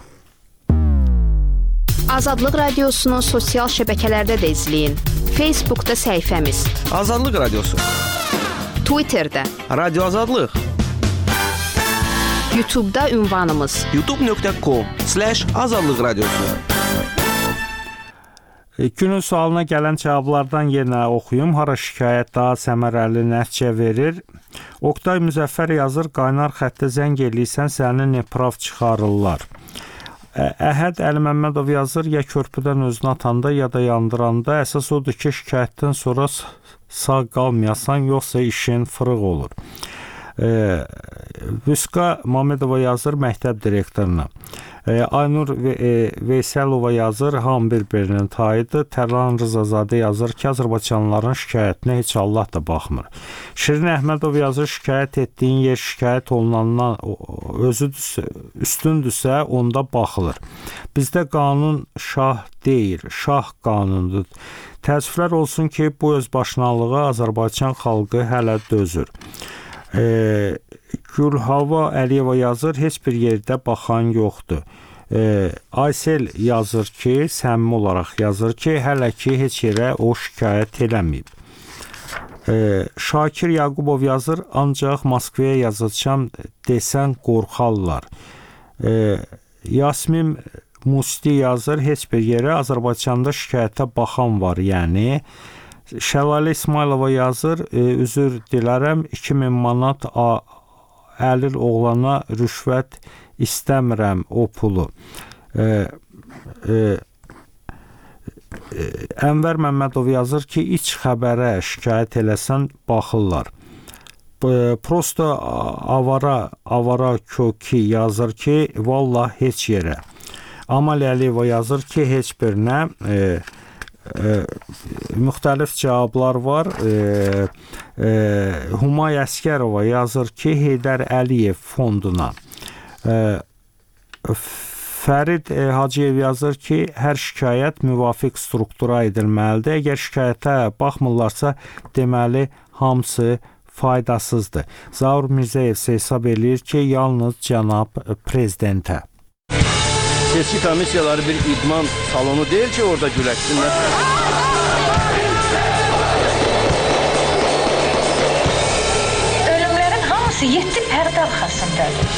S5: Azadlıq Radiosunu sosial şəbəkələrdə də izləyin. Facebookda səhifəmiz
S20: Azadlıq Radiosu,
S5: Twitterdə
S20: Radio Azadlıq,
S5: YouTube'da ünvanımız
S20: youtube.com/azadlıq radiosu.
S1: Günün sualına gələn cavablardan yenə oxuyum. Hara şikayət daha səmərəli nəticə verir? Oqtay Müzəffər yazır, qaynar xəttə zəng eləyirsən, səni neprav çıxarırlar. Əhəd Əliməmmədov yazır, ya körpüdən özünü atanda, ya da yandıranda, əsas odur ki, şikayətdən sonra sağ qalmayasan, yoxsa işin fırıq olur. Vüska Mamedova yazır, məktəb direktoruna. Aynur Veysəlova yazır, hamı bir-birinin tayıdır. Tərlan Rızazadə yazır ki, Azərbaycanlıların şikayətinə heç Allah da baxmır. Şirin Əhmədov yazır, şikayət etdiyin yer şikayət olunandan özü üstündürsə, onda baxılır. Bizdə qanun şah deyil, şah qanundur. Təəssüflər olsun ki, bu özbaşınalığa Azərbaycan xalqı hələ dözür. Gülhava Əliyeva yazır, heç bir yerdə baxan yoxdur. Aysel yazır ki, səmimi olaraq yazır ki, hələ ki heç yerə o şikayət eləməyib. Şakir Yaqubov yazır, ancaq Moskvaya yazacağam desən qorxarlar. Yasmin Musti yazır, heç bir yerə Azərbaycanda şikayətə baxan var, yəni. Şəlalə İsmailova yazır, üzr dilərəm, 2000 manat əlil oğlana rüşvət istəmirəm o pulu. Ənvər Məmmədov yazır ki, iç xəbərə şikayət eləsən baxırlar. Prosto avara köki yazır ki, vallah heç yerə. Amal Əliyeva yazır ki, heç bir nə. Müxtəlif cavablar var. Humay Əskərova yazır ki, Heydər Əliyev fonduna. Fərid Hacıyev yazır ki, hər şikayət müvafiq struktura edilməlidir. Əgər şikayətə baxmırlarsa, deməli hamısı faydasızdır. Zaur Mirzəyev hesab eləyir ki, yalnız cənab prezidentə.
S2: Seçki komissiyaları bir idman salonu deyil ki, orada güləşsinlər.
S13: Ölümlərin hamısı 7 pərdə arxasındadır.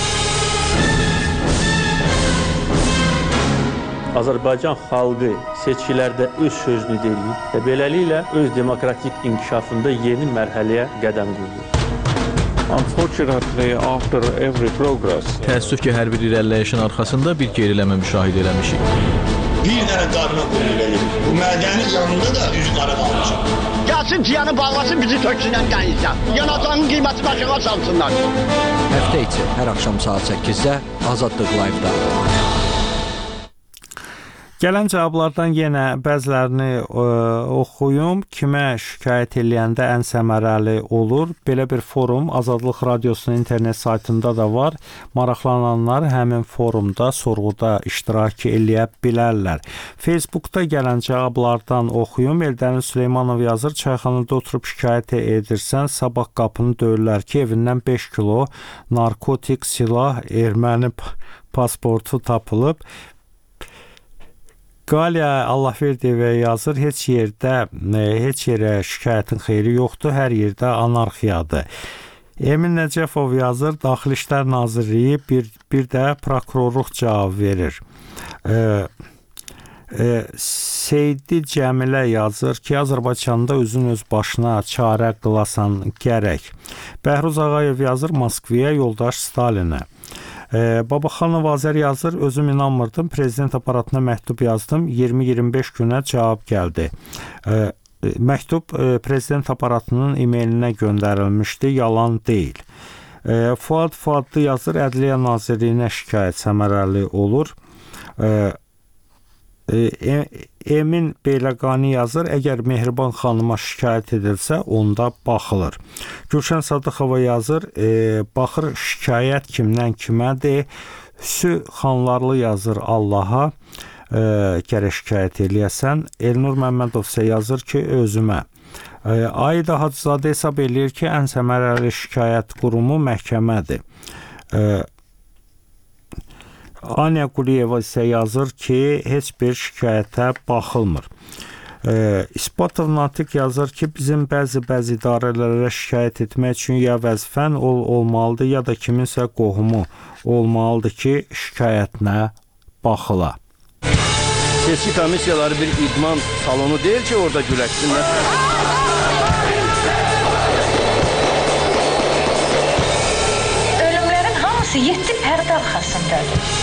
S14: Azərbaycan xalqı seçkilərdə öz sözünü deyir və beləliklə öz demokratik inkişafında yeni mərhələyə qədəm qoyur.
S15: Unfortunately, after every progress,
S16: təəssüf ki, hər bir irəliləyişin arxasında bir geriləmə müşahidə eləmişik.
S17: Bir dənə qarına qoyun verir. Bu mədənin yanında da üz qara qalmışam.
S18: Gəlsin ciyanı bağlasın, bizi töksünən dənizdən. Yanacağın qiyməti başına salsınlar.
S19: Həftə içi hər axşam saat 8-də Azadlıq Live-da.
S1: Gələn cavablardan yenə bəzilərini oxuyum. Kimə şikayət eləyəndə ən səmərəli olur? Belə bir forum Azadlıq Radiosunun internet saytında da var. Maraqlananlar həmin forumda sorğuda iştirak eləyə bilərlər. Facebookda gələn cavablardan oxuyum. Eldəniz Süleymanov yazır, çayxanada oturub şikayət edirsən, sabah qapını döyürlər ki, evindən 5 kilo narkotik, silah, erməni pasportu tapılıb. Qaliya Allahverdiyeva yazır, heç yerə şikayətin xeyri yoxdur, hər yerdə anarxiyadır. Emin Nəcəfov yazır, Daxili İşlər Nazirliyi bir də prokurorluq cavab verir. Seydi Cəmilə yazır ki, Azərbaycanda özün öz başına çarə qılasan gərək. Bəhruz Ağayev yazır, Moskvaya, yoldaş Stalinə. Babaxanov Azər yazır, özüm inanmırdım, prezident aparatına məktub yazdım, 20-25 günə cavab gəldi. Məktub prezident aparatının e-mailinə göndərilmişdi, yalan deyil. Fuadlı yazır, Ədliyyə Nazirliyinə şikayət səmərəli olur. Emin Beyləqani yazır, əgər Mehriban xanıma şikayət edilsə, onda baxılır. Gülşən Sadıxova yazır, baxır şikayət kimdən kimədir. Hüsü Xanlarlı yazır, Allaha gərək şikayət eləyəsən. Elnur Məmmədov isə yazır ki, özümə. Aida Hacızadə hesab eləyir ki, ən səmərəli şikayət qurumu məhkəmədir. Anya Quliyeva isə yazır ki, heç bir şikayətə baxılmır. İsbatov Natiq yazır ki, bizim bəzi idarələrə şikayət etmək üçün ya vəzifən olmalıdır, ya da kiminsə qohumu olmalıdır ki, şikayətinə baxıla.
S2: Seçki komissiyaları bir idman salonu deyil ki, orada güləşsinlər.
S13: Ölümlərin hamısı 7 pərdə arxasındadır.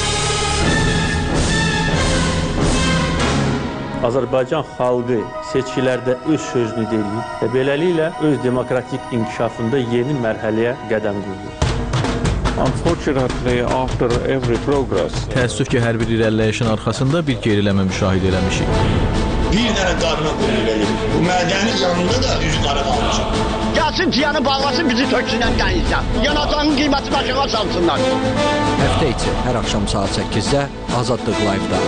S14: Azərbaycan xalqı seçkilərdə öz sözünü deyir və beləliklə öz demokratik inkişafında yeni mərhələyə qədəm qoyur.
S15: Unfortunately, after every progress,
S16: təəssüf ki, hər bir irəliləyişin arxasında bir geriləmə müşahidə eləmişik.
S17: Bir dənə qarına qoyulur. Bu mədənin yanında da üz qara qalmışıq.
S18: Gəlsin ciyanı bağlasın, bizi töksünlər dənizdən. Yanacağın qiyməti başına salsınlar.
S19: Həftə içi hər axşam saat 8-də Azadlıq Live-da.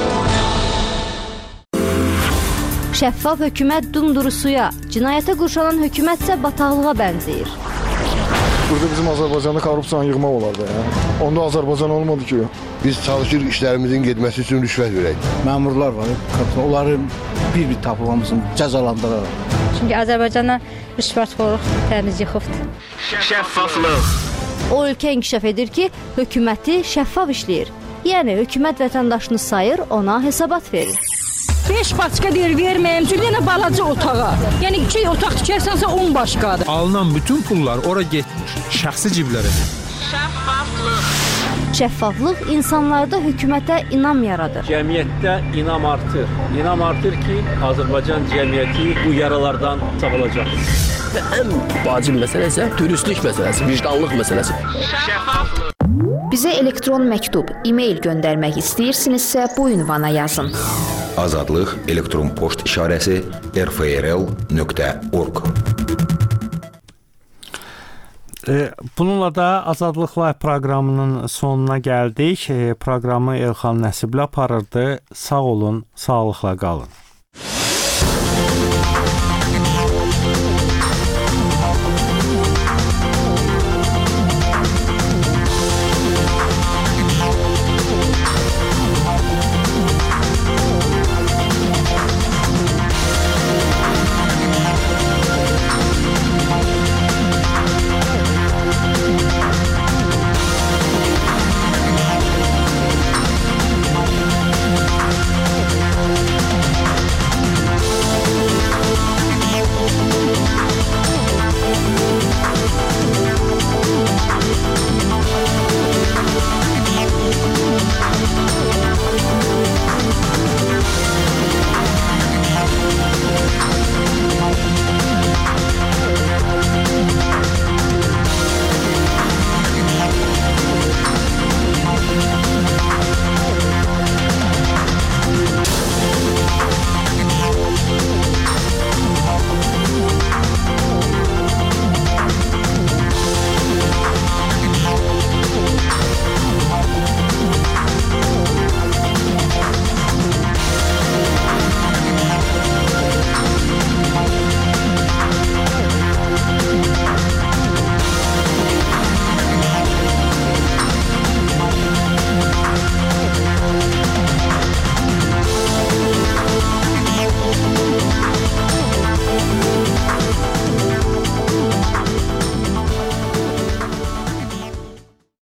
S4: Şəffaf hökumət dumduru suya, cinayətə qurşanan hökumətsə bataqlığa bənzəyir.
S6: Burada bizim Azərbaycanda korrupsiyanı yığmaq olardı. Onda Azərbaycan olmadı ki.
S21: Biz çalışırıq işlərimizin getməsi üçün rüşvət verək.
S23: Məmurlar var, onların bir tapılmasını cəzalandıraraq.
S24: Çünki Azərbaycana rüşvətxorluq təmiz yıxıbdır.
S2: Şəffaflıq.
S4: O ölkə inkişaf edir ki, hökuməti şəffaf işləyir. Yəni hökumət vətəndaşını sayır, ona hesabat verir.
S25: 5 başqa deyir verməyəm, çünki yenə balaca otağa. Yəni 2 otaq tikərsənsə 10 başqadır.
S26: Alınan bütün pullar ora getmir, şəxsi ciblərə.
S4: Şəffaflıq. Şəffaflıq insanlarda hökumətə inam yaradır.
S14: Cəmiyyətdə inam artır. İnam artır ki, Azərbaycan cəmiyyəti bu yaralardan sağalacaq.
S27: Və ən vacib məsələ isə dürüstlük məsələsi, vicdanlıq məsələsi.
S2: Şəffaflıq.
S5: Bizə elektron məktub, e-mail göndərmək istəyirsinizsə bu ünvana yazın.
S28: Azadlıq elektron poçt işarəsi rfrl.org.
S1: Bununla da Azadlıq Live proqramının sonuna gəldik. Proqramı Elxan Nəsiblə aparırdı. Sağ olun, sağlıqla qalın.